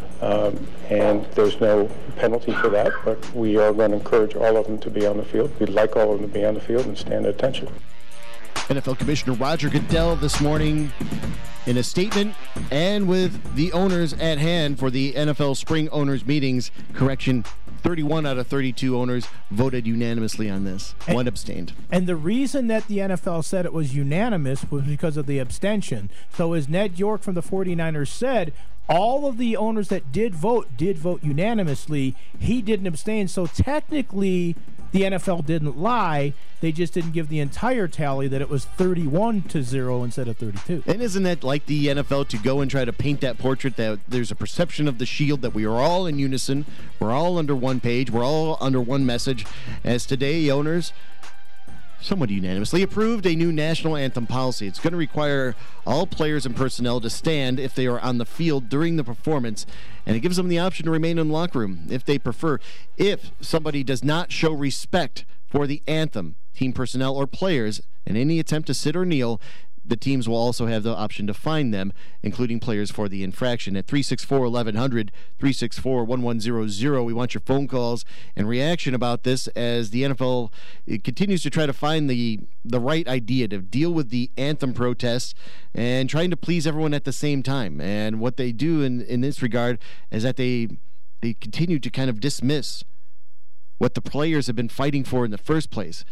And there's no penalty for that, but we are going to encourage all of them to be on the field. We'd like all of them to be on the field and stand at attention. NFL Commissioner Roger Goodell this morning in a statement and with the owners at hand for the NFL Spring Owners Meetings. Correction, 31 out of 32 owners voted unanimously on this. One abstained. And the reason that the NFL said it was unanimous was because of the abstention. So as Ned York from the 49ers said, all of the owners that did vote unanimously. He didn't abstain. So technically, the NFL didn't lie. They just didn't give the entire tally that it was 31-0 instead of 32. And isn't that like the NFL to go and try to paint that portrait that there's a perception of the shield, that we are all in unison, we're all under one page, we're all under one message, as today owners somewhat unanimously approved a new national anthem policy. It's going to require all players and personnel to stand if they are on the field during the performance, and it gives them the option to remain in the locker room if they prefer. If somebody does not show respect for the anthem, team personnel or players, in any attempt to sit or kneel, the teams will also have the option to fine them, including players for the infraction. At 364-1100, 364-1100, we want your phone calls and reaction about this as the NFL continues to try to find the right idea to deal with the anthem protests and trying to please everyone at the same time. And what they do in this regard is that they continue to kind of dismiss what the players have been fighting for in the first place.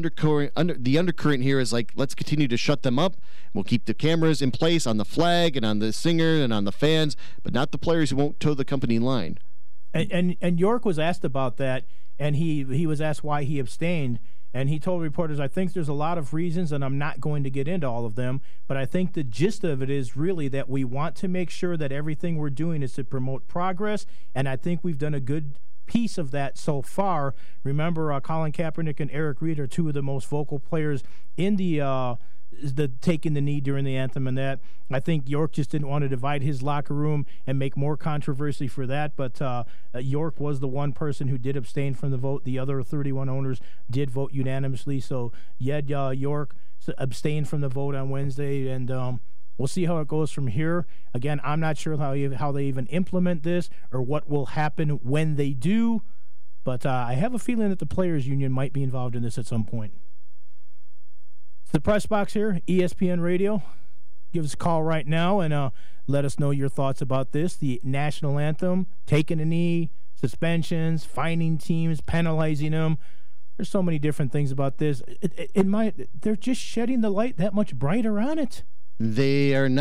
The undercurrent here is like, let's continue to shut them up. We'll keep the cameras in place on the flag and on the singer and on the fans, but not the players who won't toe the company line. And York was asked about that, and he was asked why he abstained, and he told reporters, I think there's a lot of reasons, and I'm not going to get into all of them, but I think the gist of it is really that we want to make sure that everything we're doing is to promote progress, and I think we've done a good piece of that so far. Remember, Colin Kaepernick and Eric Reid are two of the most vocal players in the taking the knee during the anthem, and that I think York just didn't want to divide his locker room and make more controversy for that, but York was the one person who did abstain from the vote. The other 31 owners did vote unanimously, so York abstained from the vote on Wednesday, and we'll see how it goes from here. Again, I'm not sure how they even implement this or what will happen when they do, but I have a feeling that the Players Union might be involved in this at some point. It's the Press Box here, ESPN Radio. Give us a call right now and let us know your thoughts about this. The national anthem, taking a knee, suspensions, fining teams, penalizing them. There's so many different things about this. They're just shedding the light that much brighter on it. They are not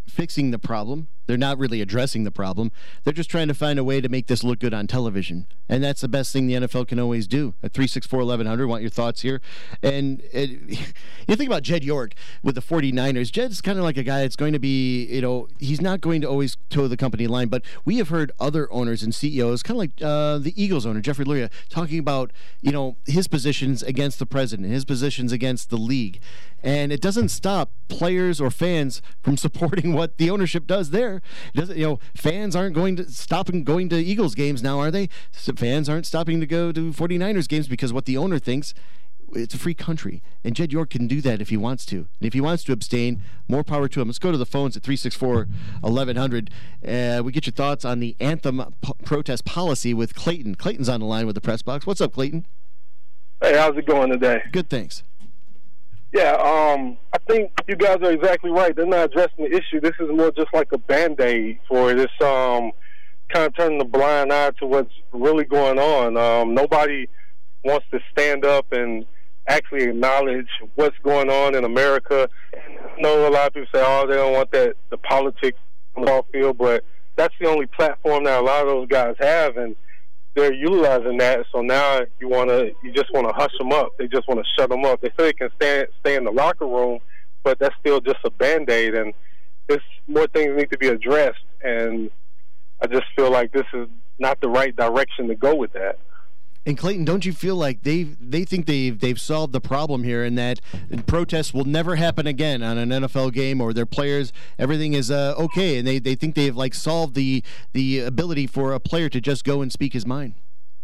fixing the problem. They're not really addressing the problem. They're just trying to find a way to make this look good on television. And that's the best thing the NFL can always do. At 364-1100, want your thoughts here. And you think about Jed York with the 49ers. Jed's kind of like a guy that's going to be, he's not going to always toe the company line. But we have heard other owners and CEOs, kind of like the Eagles owner, Jeffrey Luria, talking about, his positions against the president, his positions against the league. And it doesn't stop players or fans from supporting what the ownership does there. It doesn't, fans aren't going to stop going to Eagles games now, are they? Fans aren't stopping to go to 49ers games because what the owner thinks. It's a free country, and Jed York can do that if he wants to. And if he wants to abstain, more power to him. Let's go to the phones at 364-1100. We get your thoughts on the anthem protest policy with Clayton. Clayton's on the line with the press box. What's up, Clayton? Hey, how's it going today? Good, thanks. Yeah, I think you guys are exactly right. They're not addressing the issue. This is more just like a Band-Aid for this kind of turning the blind eye to what's really going on. Nobody wants to stand up and actually acknowledge what's going on in America. I know a lot of people say, they don't want the politics on the ball field, but that's the only platform that a lot of those guys have, and they're utilizing that. So now you just want to hush them up. They just want to shut them up. They say they can stay in the locker room, but that's still just a Band-Aid, and more things need to be addressed. And I just feel like this is not the right direction to go with that. And Clayton, don't you feel like they think they've solved the problem here, and that protests will never happen again on an NFL game, or their players, everything is okay, and they think they've solved the ability for a player to just go and speak his mind?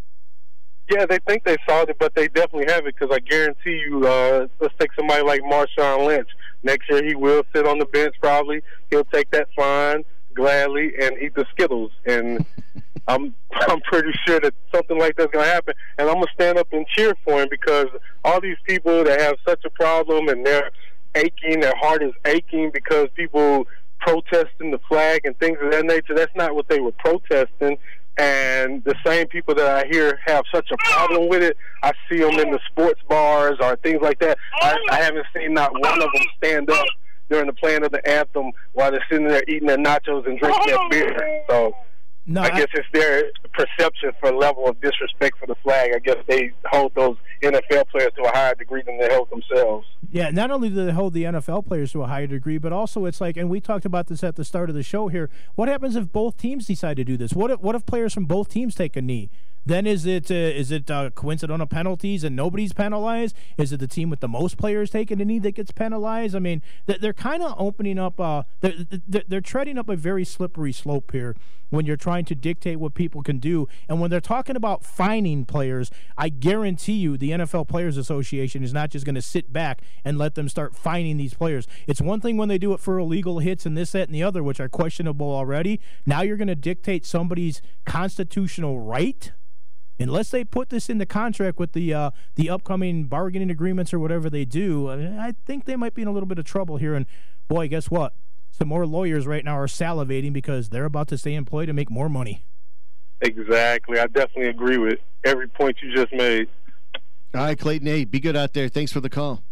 Yeah, they think they solved it, but they definitely haven't, because I guarantee you, let's take somebody like Marshawn Lynch. Next year he will sit on the bench probably. He'll take that fine gladly and eat the Skittles, and I'm pretty sure that something like that's going to happen, and I'm going to stand up and cheer for him, because all these people that have such a problem and they're aching, their heart is aching because people protesting the flag and things of that nature, that's not what they were protesting. And the same people that I hear have such a problem with it, I see them in the sports bars or things like that. I haven't seen not one of them stand up during the playing of the anthem while they're sitting there eating their nachos and drinking their beer. So I guess it's their perception for level of disrespect for the flag. I guess they hold those NFL players to a higher degree than they hold themselves. Yeah, not only do they hold the NFL players to a higher degree, but also it's like, and we talked about this at the start of the show here, what happens if both teams decide to do this? What if players from both teams take a knee? Then is it coincidental penalties and nobody's penalized? Is it the team with the most players taking a knee that gets penalized? I mean, they're kind of opening up, they're treading up a very slippery slope here when you're trying to dictate what people can do. And when they're talking about fining players, I guarantee you the NFL Players Association is not just going to sit back and let them start fining these players. It's one thing when they do it for illegal hits and this, that, and the other, which are questionable already. Now you're going to dictate somebody's constitutional right? Unless they put this in the contract with the upcoming bargaining agreements or whatever they do, I think they might be in a little bit of trouble here. And, boy, guess what? Some more lawyers right now are salivating because they're about to stay employed and make more money. Exactly. I definitely agree with every point you just made. All right, Clayton, hey, be good out there. Thanks for the call.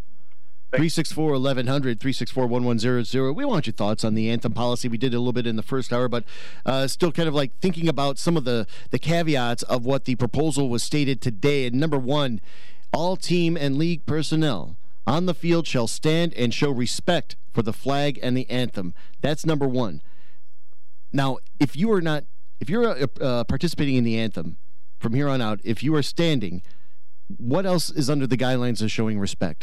364-1100, 364-1100. We want your thoughts on the anthem policy. We did a little bit in the first hour, but still kind of like thinking about some of the caveats of what the proposal was stated today. And number one, all team and league personnel on the field shall stand and show respect for the flag and the anthem. That's number one. Now, if you're participating in the anthem from here on out, if you are standing, what else is under the guidelines of showing respect?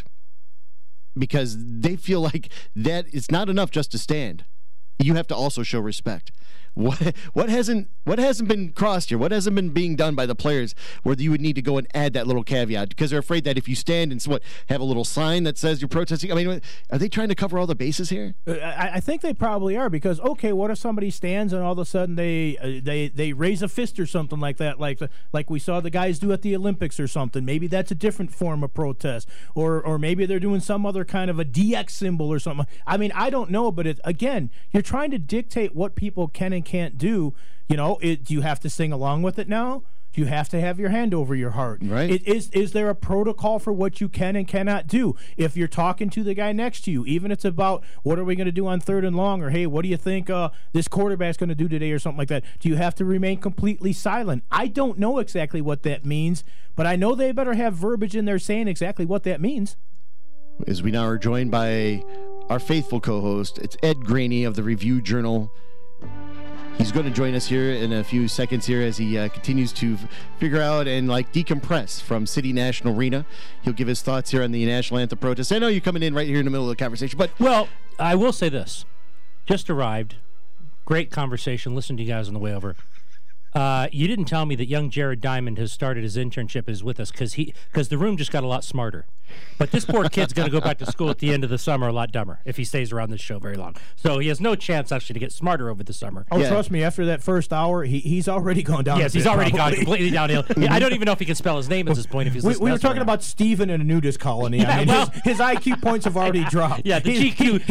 Because they feel like that it's not enough just to stand. You have to also show respect. What hasn't been crossed here? What hasn't been being done by the players where you would need to go and add that little caveat? Because they're afraid that if you stand and have a little sign that says you're protesting. I mean, are they trying to cover all the bases here? I think they probably are, because okay, what if somebody stands and all of a sudden they raise a fist or something like that, like we saw the guys do at the Olympics or something? Maybe that's a different form of protest, or maybe they're doing some other kind of a DX symbol or something. I mean, I don't know, but again, you're trying to dictate what people can and can't do. Do you have to sing along with it now? Do you have to have your hand over your heart? Right. Is there a protocol for what you can and cannot do? If you're talking to the guy next to you, even if it's about what are we going to do on 3rd and long, or hey, what do you think this quarterback's going to do today, or something like that? Do you have to remain completely silent? I don't know exactly what that means, but I know they better have verbiage in there saying exactly what that means. As we now are joined by our faithful co-host, it's Ed Graney of the Review Journal. He's going to join us here in a few seconds here as he continues to figure out and decompress from City National Arena. He'll give his thoughts here on the national anthem protest. I know you're coming in right here in the middle of the conversation, but well, I will say this: just arrived, great conversation. Listened to you guys on the way over. You didn't tell me that young Jared Diamond has started his internship is with us because the room just got a lot smarter. But this poor kid's going to go back to school at the end of the summer a lot dumber if he stays around this show very long. So he has no chance actually to get smarter over the summer. Oh, trust me, after that first hour, he's already gone down. Yes, he's already gone completely downhill. Yeah, I don't even know if he can spell his name at this point. If he's we were talking about Stephen in a nudist colony. Yeah, I mean, his IQ points have already dropped. Yeah, the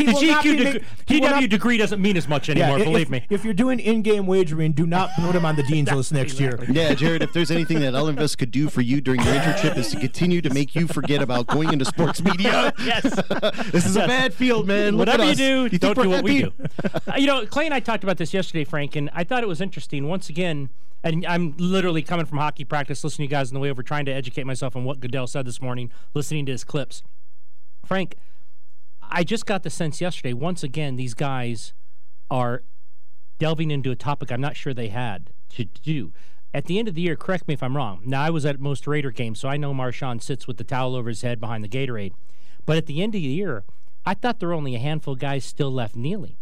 GW degree doesn't mean as much anymore, believe me. If you're doing in-game wagering, do not put him on the dean's list next year. Yeah, Jared, if there's anything that Ellenvest could do for you during your internship is to continue to make you forget about going into sports media. Yes. This is a bad field, man. Look Whatever at you us. do, don't do what we do. Clay and I talked about this yesterday, Frank, and I thought it was interesting. Once again, and I'm literally coming from hockey practice, listening to you guys on the way over, trying to educate myself on what Goodell said this morning, listening to his clips. Frank, I just got the sense yesterday, once again, these guys are delving into a topic I'm not sure they had to do. At the end of the year, correct me if I'm wrong. Now, I was at most Raider games, so I know Marshawn sits with the towel over his head behind the Gatorade. But at the end of the year, I thought there were only a handful of guys still left kneeling.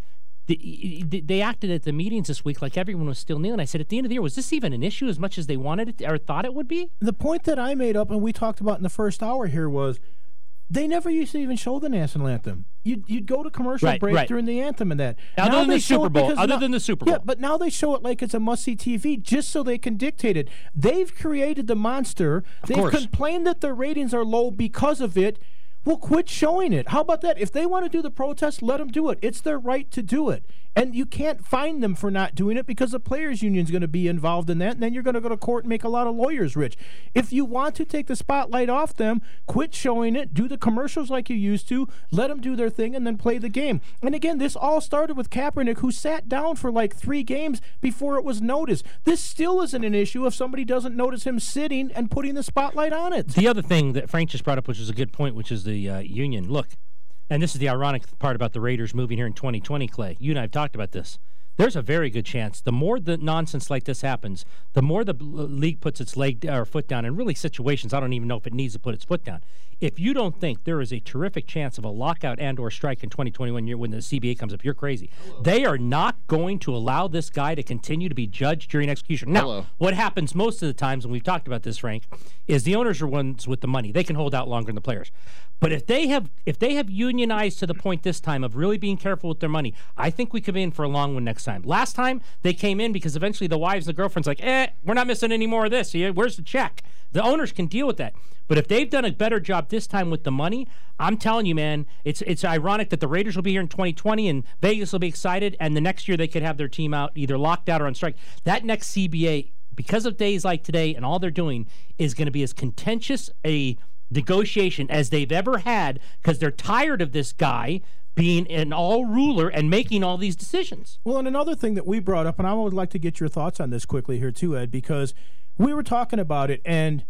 They acted at the meetings this week like everyone was still kneeling. I said, at the end of the year, was this even an issue as much as they wanted it or thought it would be? The point that I made up and we talked about in the first hour here was they never used to even show the national anthem. You'd go to commercial break during the anthem and that. Other than the Super Bowl. Yeah, but now they show it like it's a must-see TV just so they can dictate it. They've created the monster. They've complained that their ratings are low because of it. Well, quit showing it. How about that? If they want to do the protest, let them do it. It's their right to do it. And you can't fine them for not doing it because the players' union is going to be involved in that, and then you're going to go to court and make a lot of lawyers rich. If you want to take the spotlight off them, quit showing it, do the commercials like you used to, let them do their thing, and then play the game. And again, this all started with Kaepernick, who sat down for 3 games before it was noticed. This still isn't an issue if somebody doesn't notice him sitting and putting the spotlight on it. The other thing that Frank just brought up, which is a good point, which is the union. Look, and this is the ironic part about the Raiders moving here in 2020, Clay. You and I have talked about this. There's a very good chance the more the nonsense like this happens, the more the league puts its foot down in really situations. I don't even know if it needs to put its foot down. If you don't think there is a terrific chance of a lockout and or strike in 2021 when the CBA comes up, you're crazy. They are not going to allow this guy to continue to be judged during execution. Now, what happens most of the times, and we've talked about this, Frank, is the owners are ones with the money. They can hold out longer than the players. But if they have unionized to the point this time of really being careful with their money, I think we could be in for a long one next time. Last time, they came in because eventually the wives and the girlfriends we're not missing any more of this. Where's the check? The owners can deal with that. But if they've done a better job this time with the money, I'm telling you, man, it's ironic that the Raiders will be here in 2020 and Vegas will be excited, and the next year they could have their team out, either locked out or on strike. That next CBA, because of days like today and all they're doing, is going to be as contentious a negotiation as they've ever had because they're tired of this guy being an all-ruler and making all these decisions. Well, and another thing that we brought up, and I would like to get your thoughts on this quickly here too, Ed, because we were talking about it, and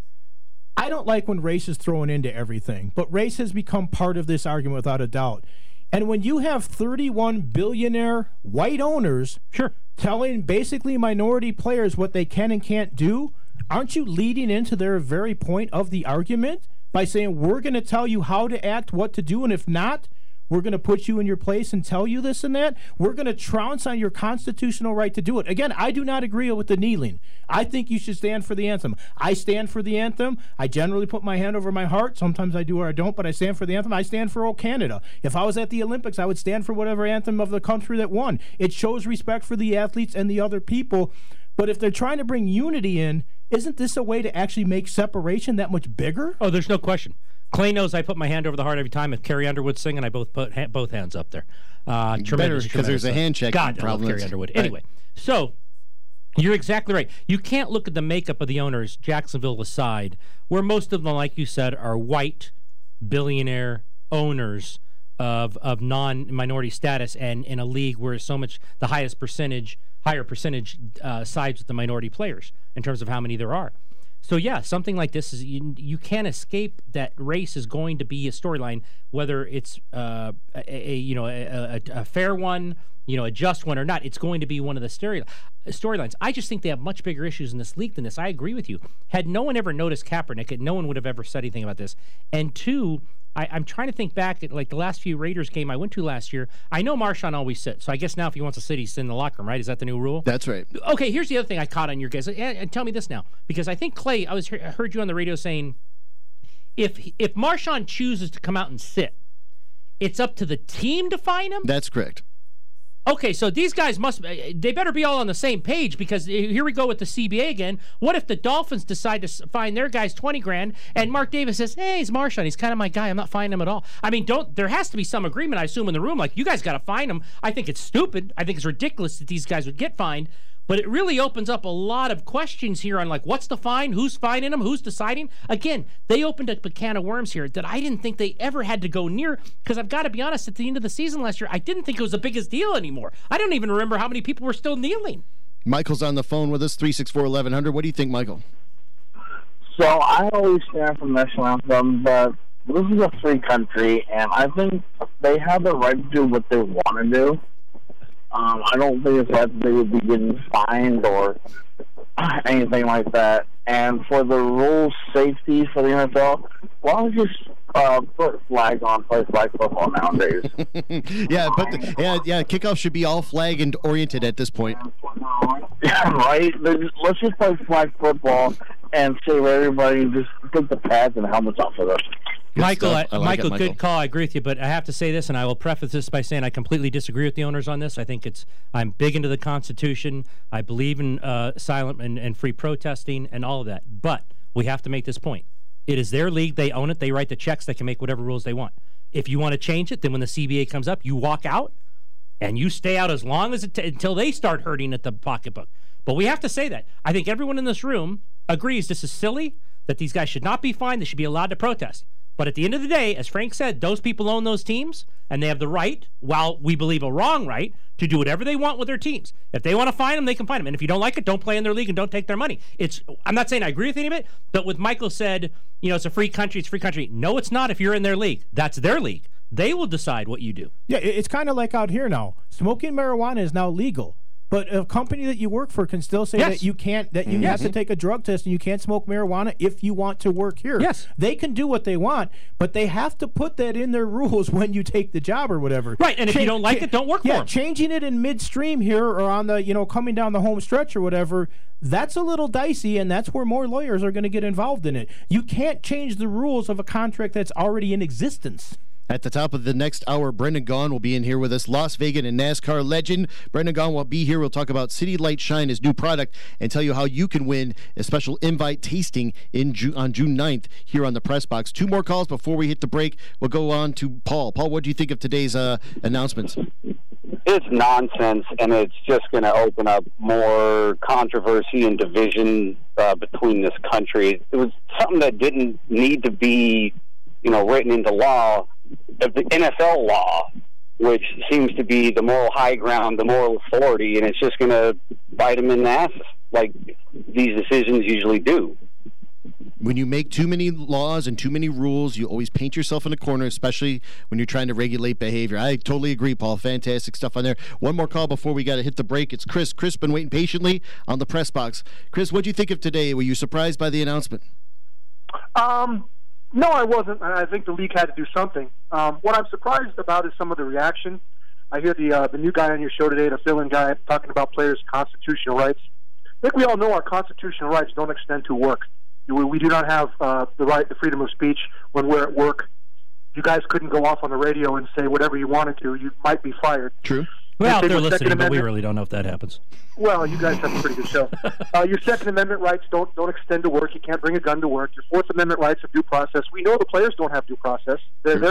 I don't like when race is thrown into everything, but race has become part of this argument without a doubt. And when you have 31 billionaire white owners telling basically minority players what they can and can't do, aren't you leading into their very point of the argument by saying, we're going to tell you how to act, what to do, and if not, we're going to put you in your place and tell you this and that. We're going to trounce on your constitutional right to do it. Again, I do not agree with the kneeling. I think you should stand for the anthem. I stand for the anthem. I generally put my hand over my heart. Sometimes I do or I don't, but I stand for the anthem. I stand for Old Canada. If I was at the Olympics, I would stand for whatever anthem of the country that won. It shows respect for the athletes and the other people. But if they're trying to bring unity in, isn't this a way to actually make separation that much bigger? Oh, there's no question. Clay knows I put my hand over the heart every time. If Carrie Underwood's singing, I both put both hands up there. Tremendous. Because there's a hand check God, problem. I love Carrie Underwood. Right. Anyway, so You're exactly right. You can't look at the makeup of the owners, Jacksonville aside, where most of them, like you said, are white billionaire owners of non-minority status, and in a league where so much the higher percentage sides with the minority players in terms of how many there are. So yeah, something like this is you can't escape that race is going to be a storyline, whether it's a fair one, a just one or not. It's going to be one of the storylines. I just think they have much bigger issues in this league than this. I agree with you. Had no one ever noticed Kaepernick, no one would have ever said anything about this. And two, I'm trying to think back at like the last few Raiders game I went to last year. I know Marshawn always sits, so I guess now if he wants to sit, he's in the locker room, right? Is that the new rule? That's right. Okay, here's the other thing I caught on your guys. And tell me this now, because I think Clay, I heard you on the radio saying if Marshawn chooses to come out and sit, it's up to the team to fine him? That's correct. Okay, so these guys they better be all on the same page, because here we go with the CBA again. What if the Dolphins decide to fine their guys $20,000 and Mark Davis says, hey, he's Marshawn, he's kind of my guy, I'm not fining him at all? I mean, there has to be some agreement, I assume, in the room, like, you guys got to fine him. I think it's stupid. I think it's ridiculous that these guys would get fined. But it really opens up a lot of questions here on, like, what's the fine? Who's fining them? Who's deciding? Again, they opened up a can of worms here that I didn't think they ever had to go near, because I've got to be honest, at the end of the season last year, I didn't think it was the biggest deal anymore. I don't even remember how many people were still kneeling. Michael's on the phone with us, 364-1100. What do you think, Michael? So I always stand for the national anthem, but this is a free country, and I think they have the right to do what they want to do. I don't think it's that they would be getting fined or anything like that. And for the rules safety for the NFL, why don't we just put flags on, play flag football nowadays? Yeah, kickoff should be all flag and oriented at this point. Yeah, right? Let's just play flag football and save everybody and just take the pads and helmets off of us. Michael, good call. I agree with you, but I have to say this, and I will preface this by saying I completely disagree with the owners on this. I think I'm big into the Constitution. I believe in silent and free protesting and all of that. But we have to make this point. It is their league. They own it. They write the checks. They can make whatever rules they want. If you want to change it, then when the CBA comes up, you walk out, and you stay out as long as until they start hurting at the pocketbook. But we have to say that. I think everyone in this room agrees this is silly, that these guys should not be fined. They should be allowed to protest. But at the end of the day, as Frank said, those people own those teams, and they have the right, while we believe a wrong right, to do whatever they want with their teams. If they want to fine them, they can fine them. And if you don't like it, don't play in their league and don't take their money. I'm not saying I agree with any of it, but what Michael said, it's a free country, it's a free country. No, it's not if you're in their league. That's their league. They will decide what you do. Yeah, it's kind of like out here now. Smoking marijuana is now legal. But a company that you work for can still say that you can't, that you have to take a drug test and you can't smoke marijuana if you want to work here. Yes. They can do what they want, but they have to put that in their rules when you take the job or whatever. Right, and if you don't like it, don't work for them. Changing it in midstream here or on the, coming down the home stretch or whatever, that's a little dicey, and that's where more lawyers are going to get involved in it. You can't change the rules of a contract that's already in existence. At the top of the next hour, Brendan Gaughan will be in here with us, Las Vegas and NASCAR legend. Brendan Gaughan will be here. We'll talk about City Light Shine, his new product, and tell you how you can win a special invite tasting on June 9th here on the Press Box. 2 more calls before we hit the break. We'll go on to Paul. Paul, what do you think of today's announcements? It's nonsense, and it's just going to open up more controversy and division between this country. It was something that didn't need to be, written into law. The NFL law, which seems to be the moral high ground, the moral authority, and it's just going to bite them in the ass like these decisions usually do. When you make too many laws and too many rules, you always paint yourself in a corner, especially when you're trying to regulate behavior. I totally agree, Paul. Fantastic stuff on there. One more call before we got to hit the break. It's Chris. Chris, been waiting patiently on the Press Box. Chris, what do you think of today? Were you surprised by the announcement? No, I wasn't. I think the league had to do something. What I'm surprised about is some of the reaction. I hear the new guy on your show today, the fill-in guy, talking about players' constitutional rights. I think we all know our constitutional rights don't extend to work. We do not have the freedom of speech when we're at work. You guys couldn't go off on the radio and say whatever you wanted to. You might be fired. True. Well, they're listening, but we really don't know if that happens. Well, you guys have a pretty good show. Your Second Amendment rights don't extend to work. You can't bring a gun to work. Your Fourth Amendment rights of due process. We know the players don't have due process. They're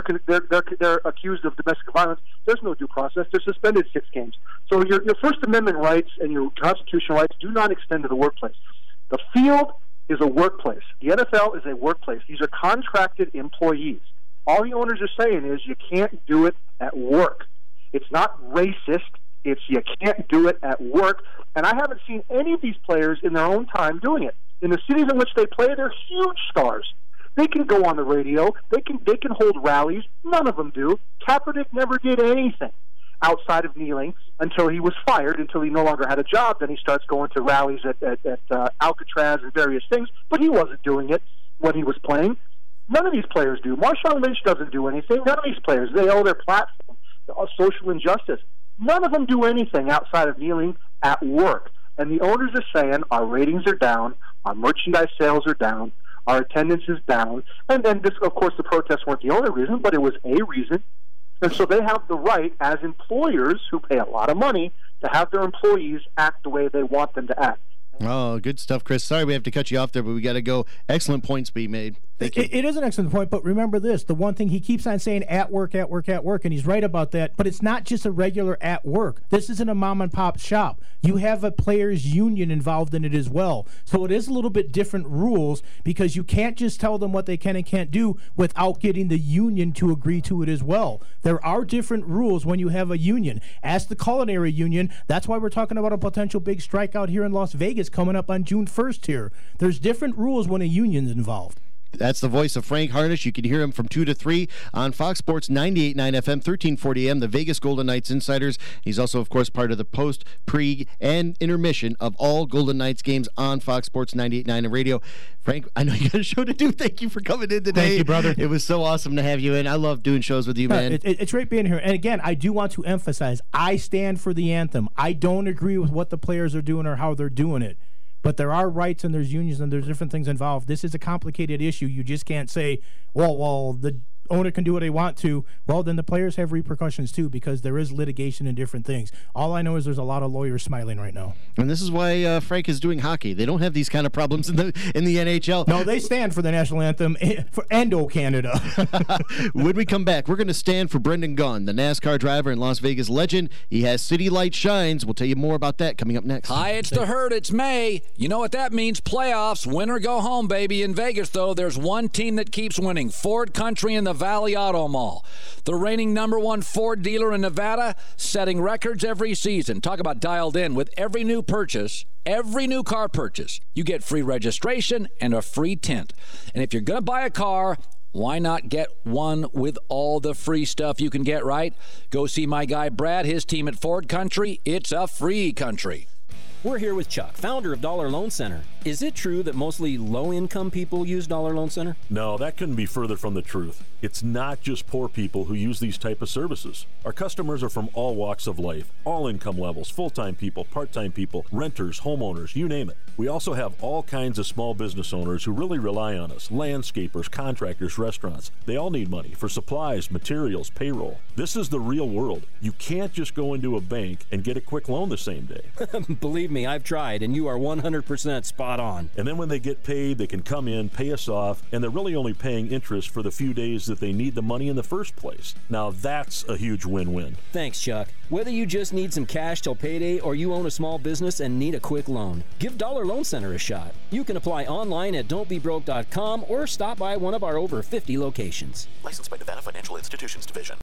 accused of domestic violence. There's no due process. They're suspended 6 games. So your First Amendment rights and your constitutional rights do not extend to the workplace. The field is a workplace. The NFL is a workplace. These are contracted employees. All the owners are saying is you can't do it at work. It's not racist. It's you can't do it at work. And I haven't seen any of these players in their own time doing it. In the cities in which they play, they're huge stars. They can go on the radio. They can hold rallies. None of them do. Kaepernick never did anything outside of kneeling until he was fired, until he no longer had a job. Then he starts going to rallies at Alcatraz and various things. But he wasn't doing it when he was playing. None of these players do. Marshawn Lynch doesn't do anything. None of these players. They owe their platform to social injustice. None of them do anything outside of kneeling at work. And the owners are saying our ratings are down, our merchandise sales are down, our attendance is down. And then, this, of course, the protests weren't the only reason, but it was a reason. And so they have the right, as employers who pay a lot of money, to have their employees act the way they want them to act. Oh, good stuff, Chris. Sorry we have to cut you off there, but we got to go. Excellent points being made. Thank you. It is an excellent point, but remember this. The one thing he keeps on saying, at work, at work, at work, and he's right about that, but it's not just a regular at work. This isn't a mom-and-pop shop. You have a players' union involved in it as well. So it is a little bit different rules because you can't just tell them what they can and can't do without getting the union to agree to it as well. There are different rules when you have a union. Ask the culinary union. That's why we're talking about a potential big strike out here in Las Vegas coming up on June 1st here. There's different rules when a union's involved. That's the voice of Frank Harnish. You can hear him from 2 to 3 on Fox Sports 98.9 FM, 1340 AM, the Vegas Golden Knights Insiders. He's also, of course, part of the post, pre, and intermission of all Golden Knights games on Fox Sports 98.9 and radio. Frank, I know you got a show to do. Thank you for coming in today. Thank you, brother. It was so awesome to have you in. I love doing shows with you, man. It's great being here. And again, I do want to emphasize, I stand for the anthem. I don't agree with what the players are doing or how they're doing it. But there are rights and there's unions and there's different things involved. This is a complicated issue. You just can't say, well, the owner can do what they want to. Well, then the players have repercussions too because there is litigation and different things. All I know is there's a lot of lawyers smiling right now. And this is why Frank is doing hockey. They don't have these kind of problems in the NHL. No, they stand for the national anthem for Endo Canada. When we come back, we're going to stand for Brendan Gaughan, the NASCAR driver and Las Vegas legend. He has City Light Shines. We'll tell you more about that coming up next. Hi, it's the Herd. It's May. You know what that means? Playoffs. Win or go home, baby. In Vegas, though, there's one team that keeps winning. Ford Country in the Valley Auto Mall. The reigning #1 Ford dealer in Nevada, setting records every season. Talk about dialed in. With every new purchase, every new car purchase, you get free registration and a free tint. And if you're going to buy a car, why not get one with all the free stuff you can get, right? Go see my guy Brad, his team at Ford Country. It's a free country. We're here with Chuck, founder of Dollar Loan Center. Is it true that mostly low-income people use Dollar Loan Center? No, that couldn't be further from the truth. It's not just poor people who use these type of services. Our customers are from all walks of life, all income levels, full-time people, part-time people, renters, homeowners, you name it. We also have all kinds of small business owners who really rely on us, landscapers, contractors, restaurants. They all need money for supplies, materials, payroll. This is the real world. You can't just go into a bank and get a quick loan the same day. Believe me, I've tried, and you are 100% spot on. And then when they get paid, they can come in, pay us off, and they're really only paying interest for the few days that they need the money in the first place. Now that's a huge win-win. Thanks, Chuck. Whether you just need some cash till payday or you own a small business and need a quick loan, give Dollar Loan Center a shot. You can apply online at don'tbebroke.com or stop by one of our over 50 locations. Licensed by Nevada Financial Institutions Division.